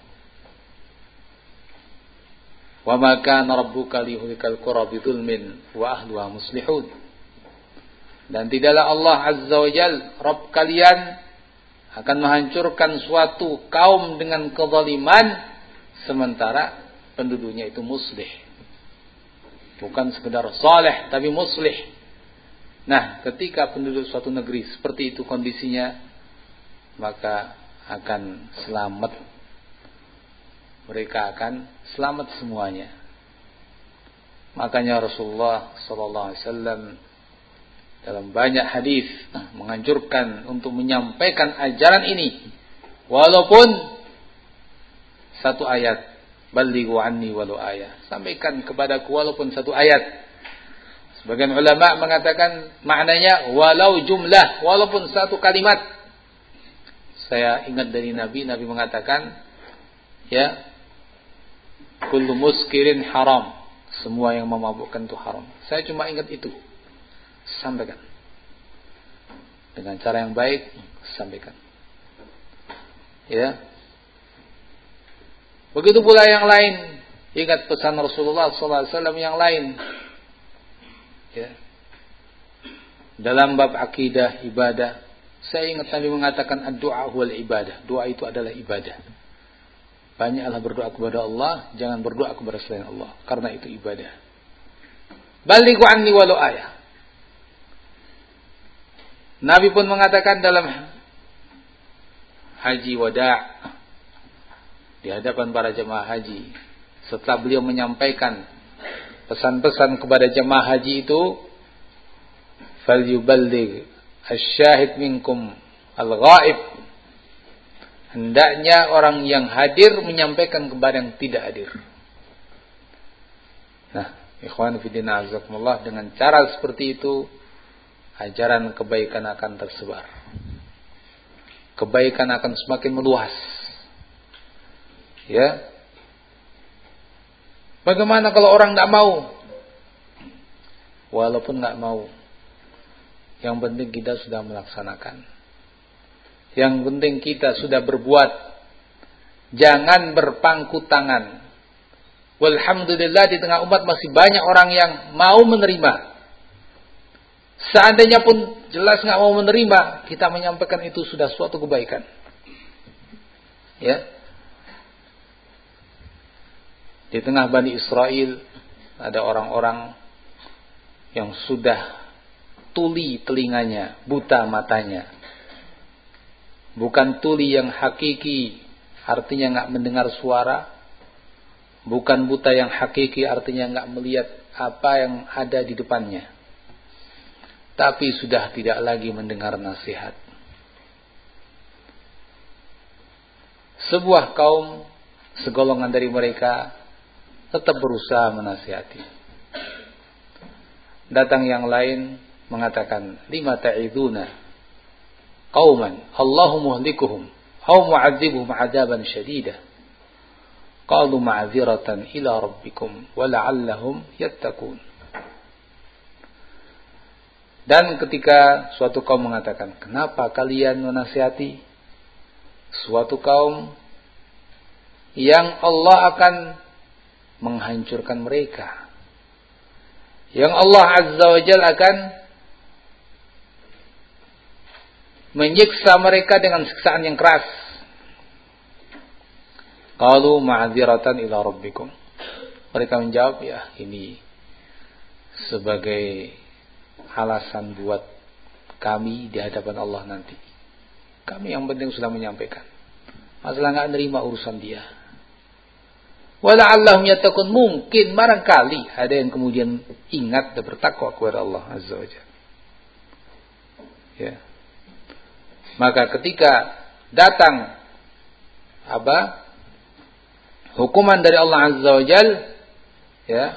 Wa ma kana rabbuka liyuhlikal qura bidzulmin wa ahluha muslihun. Dan tidaklah Allah Azza wa Jalla, Rabb kalian, akan menghancurkan suatu kaum dengan kezaliman sementara penduduknya itu muslih. Bukan sekedar saleh tapi muslih. Nah, ketika penduduk suatu negeri seperti itu kondisinya, maka akan selamat. Mereka akan selamat semuanya. Makanya Rasulullah sallallahu alaihi wasallam dalam banyak hadis menganjurkan untuk menyampaikan ajaran ini, walaupun satu ayat. Ballighu anni walau ayat. Sampaikan kepadaku walaupun satu ayat. Sebagian ulama mengatakan maknanya walau jumlah, walaupun satu kalimat. Saya ingat dari Nabi, Nabi mengatakan, ya, kullu muskirin haram, semua yang memabukkan itu haram. Saya cuma ingat itu. Sampaikan. Dengan cara yang baik, sampaikan. Ya. Begitu pula yang lain. Ingat pesan Rasulullah sallallahu alaihi wasallam yang lain. Ya. Dalam bab akidah, ibadah, saya ingat Nabi mengatakan ad-du'a huwal ibadah. Doa itu adalah ibadah. Banyaklah berdoa kepada Allah, jangan berdoa kepada selain Allah, karena itu ibadah. Balighu anni walau ayah. Nabi pun mengatakan dalam haji wada' di hadapan para jemaah haji, setelah beliau menyampaikan pesan-pesan kepada jemaah haji itu, falyuballigh asy-syahid minkum al-ghaib, hendaknya orang yang hadir menyampaikan kepada yang tidak hadir. Nah, ikhwan fillah azakumullah, dengan cara seperti itu ajaran kebaikan akan tersebar. Kebaikan akan semakin meluas. Ya. Bagaimana kalau orang tidak mau? Walaupun tidak mau, yang penting kita sudah melaksanakan. Yang penting kita sudah berbuat. Jangan berpangku tangan. Walhamdulillah di tengah umat masih banyak orang yang mau menerima. Seandainya pun jelas nggak mau menerima, kita menyampaikan itu sudah suatu kebaikan. Ya. Di tengah Bani Israel ada orang-orang yang sudah tuli telinganya, buta matanya. Bukan tuli yang hakiki, artinya nggak mendengar suara. Bukan buta yang hakiki, artinya nggak melihat apa yang ada di depannya. Tapi sudah tidak lagi mendengar nasihat. Sebuah kaum, segolongan dari mereka tetap berusaha menasihati. Datang yang lain mengatakan, lima ta'iduna qauman Allahu muhlikuhum aw mu'adzibuhum 'adzaban syadida. Qalu ma'dziratan ila rabbikum wa la'allahum yattaqun. Dan ketika suatu kaum mengatakan, kenapa kalian menasihati suatu kaum yang Allah akan menghancurkan mereka, yang Allah Azza wa Jalla akan menyiksa mereka dengan siksaan yang keras? Qalu ma'dziratan ila rabbikum. Mereka menjawab, ya ini sebagai alasan buat kami di hadapan Allah nanti. Kami yang penting sudah menyampaikan. Masalah nggak nerima urusan dia. Wala'allahum yattaqun, mungkin barangkali ada yang kemudian ingat dan bertakwa kepada Allah Azza wa Jalla. Ya. Maka ketika datang apa? Hukuman dari Allah Azza wa Jalla, ya.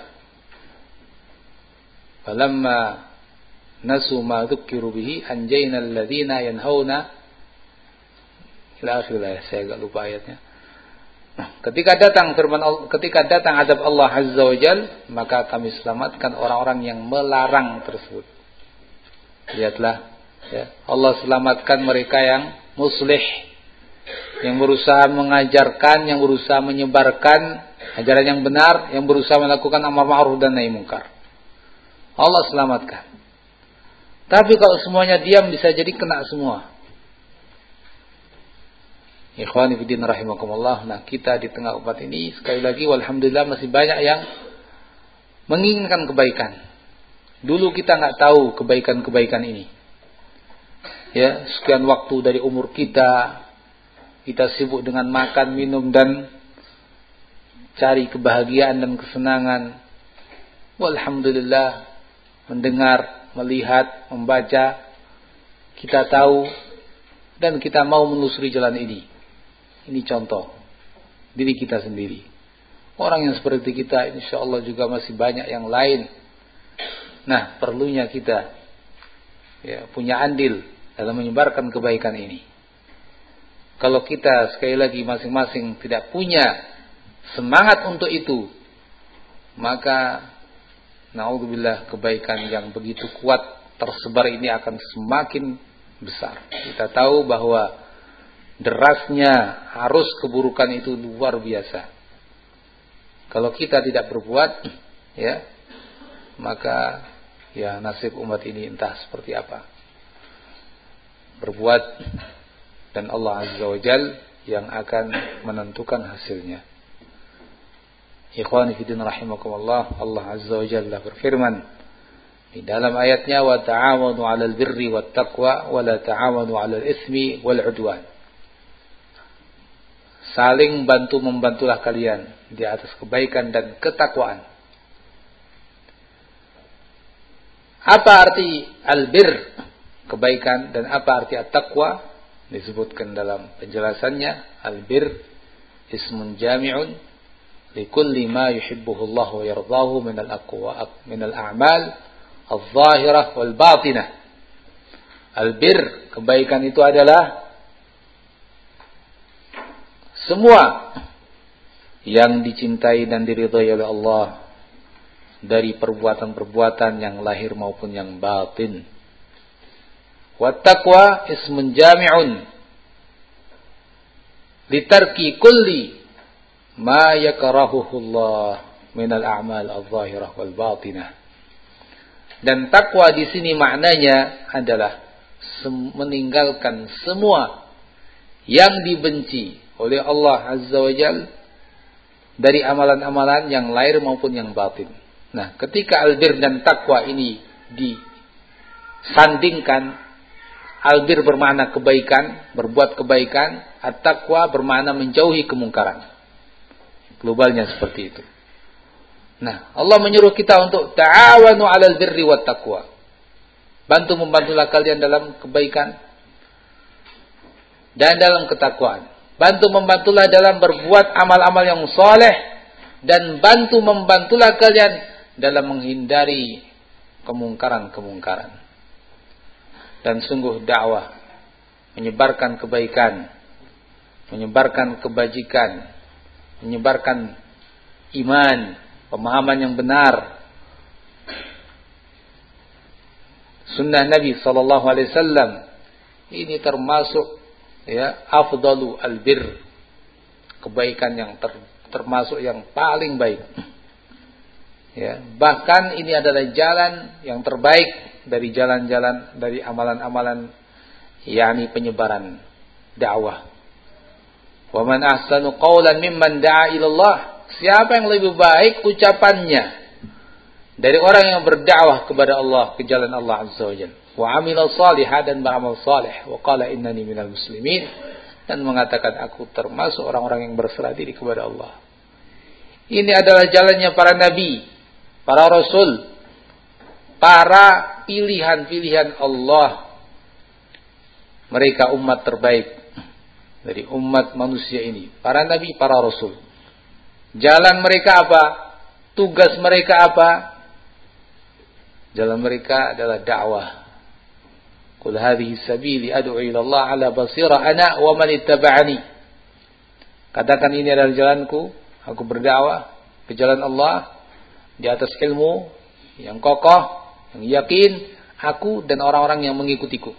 Falamma nasu ma dzukkiru bihi anjayna alladziina yanhauna ila akhir ayat. Saya agak lupa ayatnya. Ketika datang firman Allah, ketika datang azab Allah Azza wa Jalla, maka kami selamatkan orang-orang yang melarang tersebut. Lihatlah, ya, Allah selamatkan mereka yang muslih, yang berusaha mengajarkan, yang berusaha menyebarkan ajaran yang benar, yang berusaha melakukan amar ma'ruf dan nahi munkar. Allah selamatkan. Tapi kalau semuanya diam, bisa jadi kena semua. Ikhwani fiddin rahimakumullah. Nah, kita di tengah umat ini sekali lagi walhamdulillah masih banyak yang menginginkan kebaikan. Dulu kita nggak tahu kebaikan-kebaikan ini. Ya, sekian waktu dari umur kita kita sibuk dengan makan, minum dan cari kebahagiaan dan kesenangan. Walhamdulillah mendengar, melihat, membaca, kita tahu dan kita mau menelusuri jalan ini. Ini contoh diri kita sendiri. Orang yang seperti kita insyaallah juga masih banyak yang lain. Nah, perlunya kita ya, punya andil dalam menyebarkan kebaikan ini. Kalau kita sekali lagi masing-masing tidak punya semangat untuk itu, maka naudzubillah kebaikan yang begitu kuat tersebar ini akan semakin besar. Kita tahu bahwa derasnya arus keburukan itu luar biasa. Kalau kita tidak berbuat, ya, maka ya nasib umat ini entah seperti apa. Berbuat dan Allah Azza wa Jal yang akan menentukan hasilnya. Ikhwani fiddin rahimakumullah, Allah Azza wa Jalla berfirman di dalam ayatnya, wa ta'awanu 'alal birri wat taqwa wa la ta'awanu 'alal itsmi wal 'udwan. Saling bantu membantulah kalian di atas kebaikan dan ketakwaan. Apa arti albir, kebaikan, dan apa arti at-taqwa? Disebutkan dalam penjelasannya, albir ismun jami'un likulli ma yuhibbuhu Allah wa yardahu min al-aqwa min al-a'mal al-zahirah wal batinah. Albir, kebaikan itu adalah semua yang dicintai dan diridhai oleh Allah dari perbuatan-perbuatan yang lahir maupun yang batin. Wat taqwa ismun jami'un litarki kulli ma yakrahuhu Allah min al-a'mal al-zahirah wal batinah. Dan takwa di sini maknanya adalah meninggalkan semua yang dibenci oleh Allah Azza wa Jal dari amalan-amalan yang lahir maupun yang batin. Nah, ketika albir dan takwa ini disandingkan, albir bermakna kebaikan, berbuat kebaikan, at-taqwa bermakna menjauhi kemungkaran. Globalnya seperti itu. Nah, Allah menyuruh kita untuk ta'awanu 'alal birri wat taqwa. Bantu membantulah kalian dalam kebaikan dan dalam ketakwaan. Bantu membantulah dalam berbuat amal-amal yang soleh, dan bantu membantulah kalian dalam menghindari kemungkaran-kemungkaran. Dan sungguh dakwah, menyebarkan kebaikan, menyebarkan kebajikan, menyebarkan iman, pemahaman yang benar, sunnah Nabi sallallahu alaihi wasallam, ini termasuk ya afdalu albir, kebaikan yang ter, termasuk yang paling baik. Ya, bahkan ini adalah jalan yang terbaik dari jalan-jalan, dari amalan-amalan, yakni penyebaran dakwah. Wa man ahsanu qawlan mimman da'a ila Allah. Siapa yang lebih baik ucapannya dari orang yang berdakwah kepada Allah, ke jalan Allah Azza wa Jalla. Wa amila salihah, dan beramal salih. Wa qala innani minal muslimin, dan mengatakan aku termasuk orang-orang yang berserah diri kepada Allah. Ini adalah jalannya para nabi, para rasul, para pilihan-pilihan Allah. Mereka umat terbaik dari umat manusia ini, para nabi, para rasul. Jalan mereka apa? Tugas mereka apa? Jalan mereka adalah dakwah. Qul hadhihi sabili ad'u ila Allah ala basira ana wa man ittaba'ani. Katakan ini adalah jalanku, aku berdakwah ke jalan Allah di atas ilmu yang kokoh, yang yakin, aku dan orang-orang yang mengikutiku.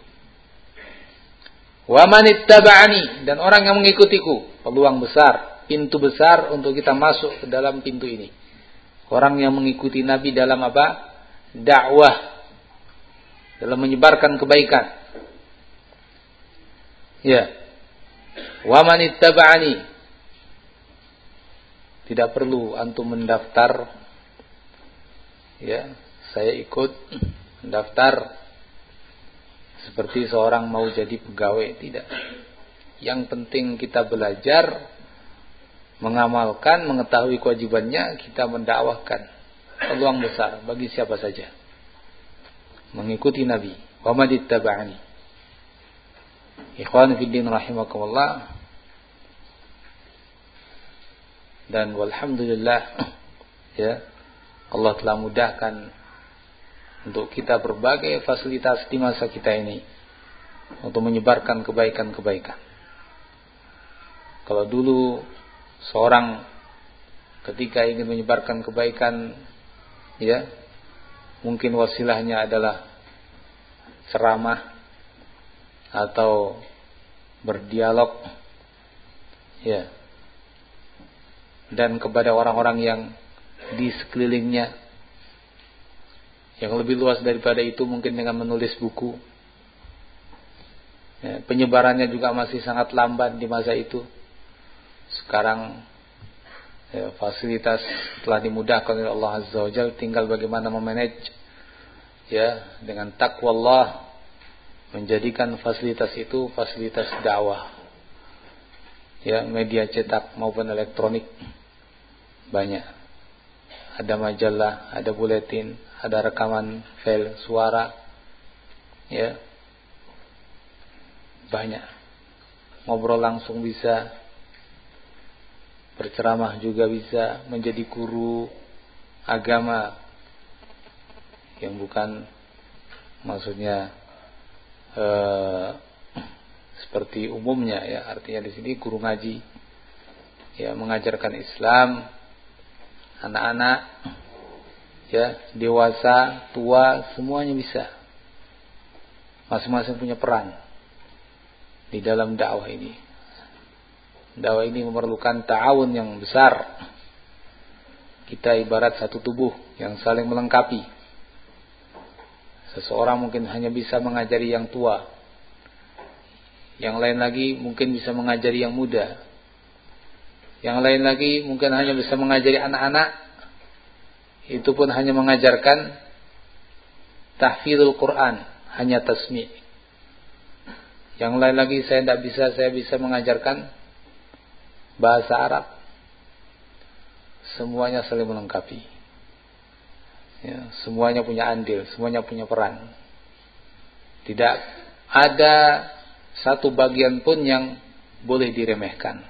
Wa man ittaba'ani, dan orang yang mengikutiku. Peluang besar, pintu besar untuk kita masuk ke dalam pintu ini. Orang yang mengikuti Nabi dalam apa? Dakwah, dalam menyebarkan kebaikan. Ya. Wa man ittaba'ani. Tidak perlu antum mendaftar. Ya, saya ikut mendaftar seperti seorang mau jadi pegawai, tidak. Yang penting kita belajar, mengamalkan, mengetahui kewajibannya, kita mendakwahkan. Peluang besar bagi siapa saja mengikuti Nabi. Wa man ittaba'ani. Ikhwan fillah rahimakumullah. Dan walhamdulillah, ya, Allah telah mudahkan untuk kita berbagai fasilitas di masa kita ini untuk menyebarkan kebaikan-kebaikan. Kalau dulu seorang ketika ingin menyebarkan kebaikan, ya, mungkin wasilahnya adalah ceramah atau berdialog, ya, dan kepada orang-orang yang di sekelilingnya. Yang lebih luas daripada itu mungkin dengan menulis buku. Ya, penyebarannya juga masih sangat lamban di masa itu. Sekarang ya, fasilitas telah dimudahkan oleh Allah Azza wa Jalla, tinggal bagaimana memanage, ya, dengan taqwallah, menjadikan fasilitas itu fasilitas dakwah. Ya, media cetak maupun elektronik banyak. Ada majalah, ada buletin, ada rekaman file suara, ya, banyak. Ngobrol langsung bisa, berceramah juga bisa, menjadi guru agama yang bukan maksudnya eh, seperti umumnya, ya, artinya di sini guru ngaji, ya, mengajarkan Islam, anak-anak, ya, dewasa, tua, semuanya bisa. Masing-masing punya peran di dalam dakwah ini. Dakwah ini memerlukan ta'awun yang besar. Kita ibarat satu tubuh yang saling melengkapi. Seseorang mungkin hanya bisa mengajari yang tua, yang lain lagi mungkin bisa mengajari yang muda, yang lain lagi mungkin hanya bisa mengajari anak-anak. Itu pun hanya mengajarkan tahfidul Quran, hanya tasmi'. Yang lain lagi saya tidak bisa, saya bisa mengajarkan bahasa Arab. Semuanya saling melengkapi. Ya, semuanya punya andil, semuanya punya peran. Tidak ada satu bagian pun yang boleh diremehkan.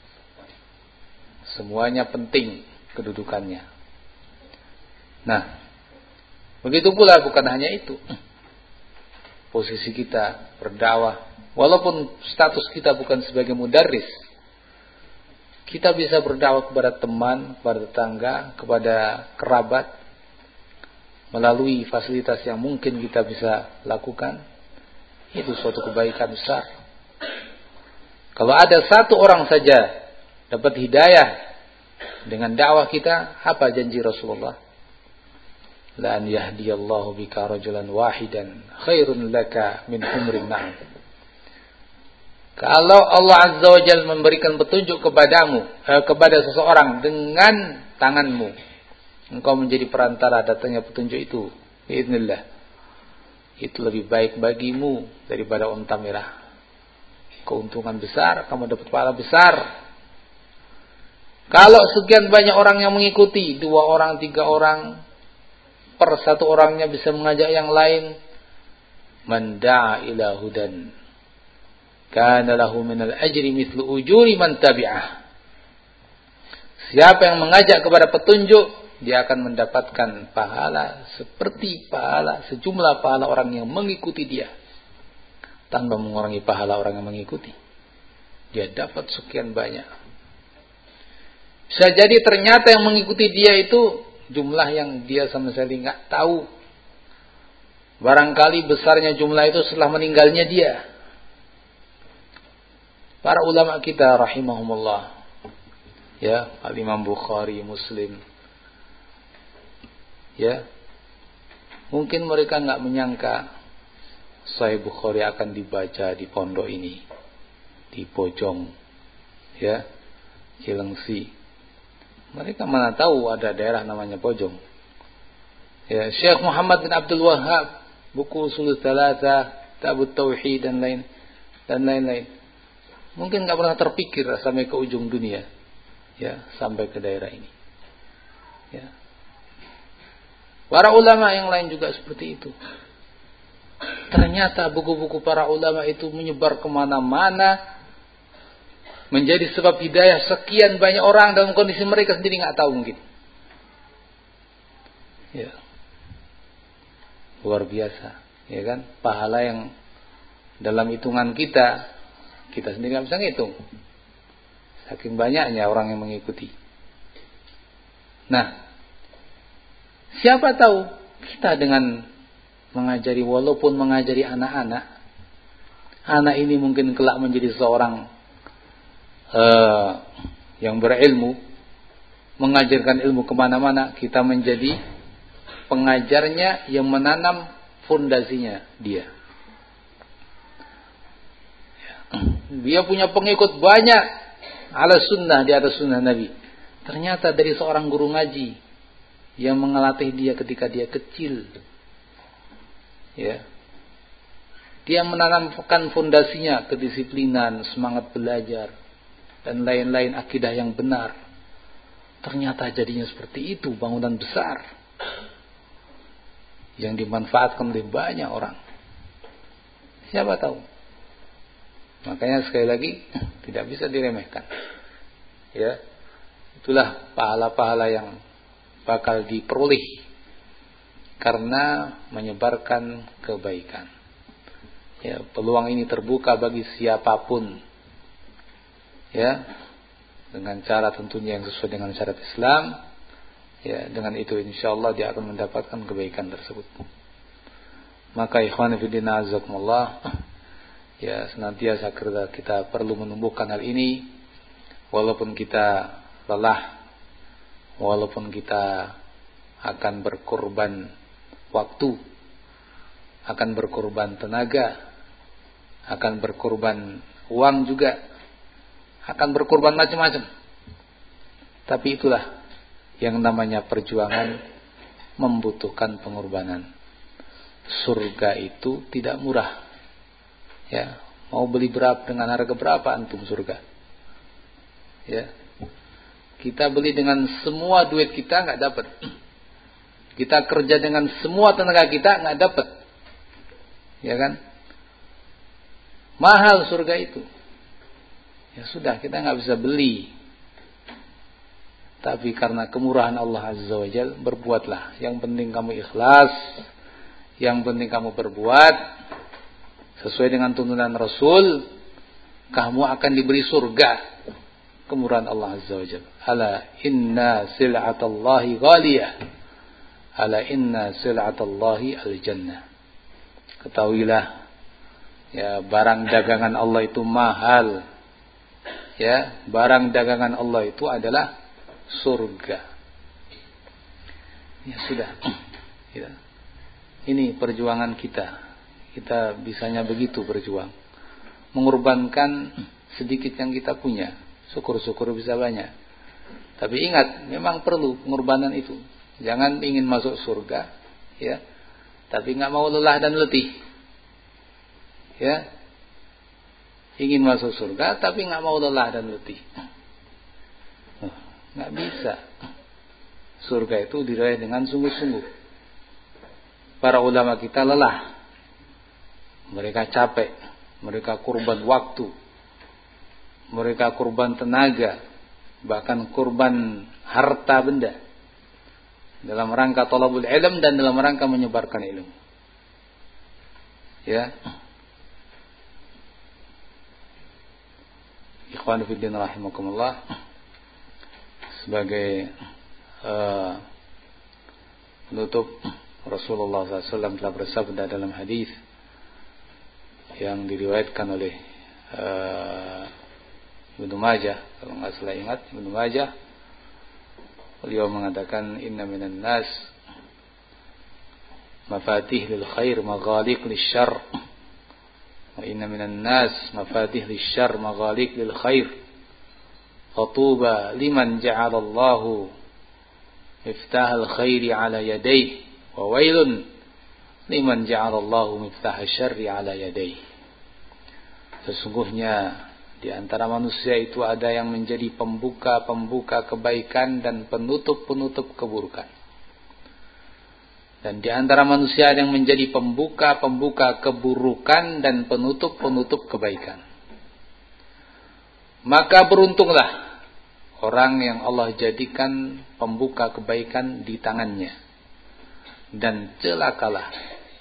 Semuanya penting kedudukannya. Nah, begitu pula bukan hanya itu. Posisi kita berdakwah, walaupun status kita bukan sebagai mudarris, kita bisa berdakwah kepada teman, kepada tetangga, kepada kerabat, melalui fasilitas yang mungkin kita bisa lakukan. Itu suatu kebaikan besar. Kalau ada satu orang saja dapat hidayah dengan dakwah kita, apa janji Rasulullah? La an yahdiyallahu bika rajulan wahidan khairun laka min humrin na'am. Kalau Allah Azza wa Jalla memberikan petunjuk kepadamu, eh, kepada seseorang dengan tanganmu, engkau menjadi perantara datangnya petunjuk itu, biiznillah, itu lebih baik bagimu daripada unta merah. Keuntungan besar, kamu dapat pahala besar. Kalau sekian banyak orang yang mengikuti, dua orang, tiga orang, per satu orangnya bisa mengajak yang lain, man da'a ila hudan kana lahu minal ajri mithlu ujuri man tabi'ah. Siapa yang mengajak kepada petunjuk, dia akan mendapatkan pahala seperti pahala, sejumlah pahala orang yang mengikuti dia, tanpa mengurangi pahala orang yang mengikuti. Dia dapat sekian banyak. Bisa jadi ternyata yang mengikuti dia itu jumlah yang dia sama sekali nggak tahu. Barangkali besarnya jumlah itu setelah meninggalnya dia. Para ulama kita rahimahumullah, ya, Al-Imam Bukhari, Muslim, ya, mungkin mereka nggak menyangka Sahih Bukhari akan dibaca di pondok ini, di Bojong, ya, Cilengsi. Mereka mana tahu ada daerah namanya Bojong. Ya, Syekh Muhammad bin Abdul Wahhab, buku Ushul Tsalatsa, Kitabut Tauhid dan lain dan lain-lain. Mungkin nggak pernah terpikir sampai ke ujung dunia, ya, sampai ke daerah ini. Ya. Para ulama yang lain juga seperti itu. Ternyata buku-buku para ulama itu menyebar kemana-mana, menjadi sebab hidayah sekian banyak orang dalam kondisi mereka sendiri nggak tahu mungkin. Ya. luar biasa, ya kan? Pahala yang dalam hitungan kita, kita sendiri nggak bisa ngitung. Saking banyaknya orang yang mengikuti. Nah, siapa tahu kita dengan mengajari, walaupun mengajari anak-anak, anak ini mungkin kelak menjadi seorang uh, yang berilmu, mengajarkan ilmu kemana-mana, kita menjadi pengajarnya yang menanam fondasinya dia. Dia punya pengikut banyak ala sunnah, di atas sunnah Nabi. Ternyata dari seorang guru ngaji yang mengelatih dia ketika dia kecil. Ya. Dia menanamkan fondasinya, kedisiplinan, semangat belajar, dan lain-lain akidah yang benar. Ternyata jadinya seperti itu, bangunan besar yang dimanfaatkan oleh banyak orang. Siapa tahu? Makanya sekali lagi tidak bisa diremehkan. Ya. Itulah pahala-pahala yang bakal diperoleh karena menyebarkan kebaikan. Ya, peluang ini terbuka bagi siapapun. Ya, dengan cara tentunya yang sesuai dengan syariat Islam. Ya, dengan itu insyaallah dia akan mendapatkan kebaikan tersebut. Maka ikhwan fillah azakumullah, ya senantiasa kita perlu menumbuhkan hal ini, walaupun kita lelah, walaupun kita akan berkorban waktu, akan berkorban tenaga, akan berkorban uang juga, akan berkorban macam-macam. Tapi itulah yang namanya perjuangan membutuhkan pengorbanan. Surga itu tidak murah. Ya, mau beli berapa, dengan harga berapa antum surga? Ya. Kita beli dengan semua duit kita nggak dapat. Kita kerja dengan semua tenaga kita nggak dapat. Ya kan? Mahal surga itu. Ya sudah, kita nggak bisa beli. Tapi karena kemurahan Allah Azza wa Jalla, berbuatlah. Yang penting kamu ikhlas. Yang penting kamu berbuat sesuai dengan tuntunan Rasul. Kamu akan diberi surga. Kemurahan Allah Azza wa Jalla. Ala inna sil'atallahi ghaliyah. Ala inna sil'atallahi al-jannah. Ketahuilah, ya, barang dagangan Allah itu mahal. Ya, barang dagangan Allah itu adalah surga. Ya sudah. Ya. Ini perjuangan kita. Kita bisanya begitu berjuang. Mengorbankan sedikit yang kita punya. Syukur-syukur bisa banyak. Tapi ingat, memang perlu pengorbanan itu. Jangan ingin masuk surga, ya, tapi nggak mau lelah dan letih. Ya, ingin masuk surga, tapi nggak mau lelah dan letih. Nggak bisa. Surga itu diraih dengan sungguh-sungguh. Para ulama kita lelah, mereka capek, mereka korban waktu, mereka korban tenaga, bahkan korban harta benda dalam rangka thalabul ilm dan dalam rangka menyebarkan ilmu. Ya. Ikhwan fillah rahimakumullah, sebagai uh, penutup, Rasulullah sallallahu alaihi wasallam telah bersabda dalam hadis yang diriwayatkan oleh uh, Ibnu Majah, kalau nggak salah ingat Ibnu Majah, beliau mengatakan inna minan nas mafatih lil khair maghaliq lil syarr wa inna minan nas mafatih lil syarr maghaliq lil khair fatuba liman ja'ala Allahu miftah al khairi ala yadayhi wa wailun liman ja'ala Allahu miftah asy-syarri ala yadayhi. Sesungguhnya di antara manusia itu ada yang menjadi pembuka-pembuka kebaikan dan penutup-penutup keburukan. Dan di antara manusia ada yang menjadi pembuka-pembuka keburukan dan penutup-penutup kebaikan. Maka beruntunglah orang yang Allah jadikan pembuka kebaikan di tangannya. Dan celakalah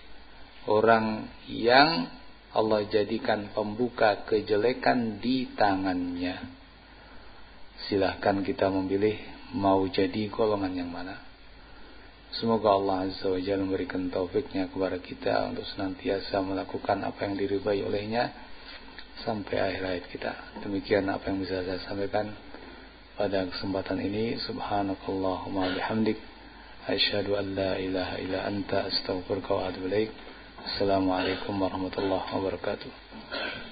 orang yang Allah jadikan pembuka kejelekan di tangannya. Silahkan kita memilih mau jadi golongan yang mana. Semoga Allah Azza wa Jalla memberikan taufiknya kepada kita untuk senantiasa melakukan apa yang diridhai olehnya sampai akhir hayat kita. Demikian apa yang bisa saya sampaikan pada kesempatan ini. Subhanakallahumma bihamdik, asyhadu an la ilaha illa anta, astaghfiruka wa atubu ilaik. Assalamualaikum warahmatullahi wabarakatuh.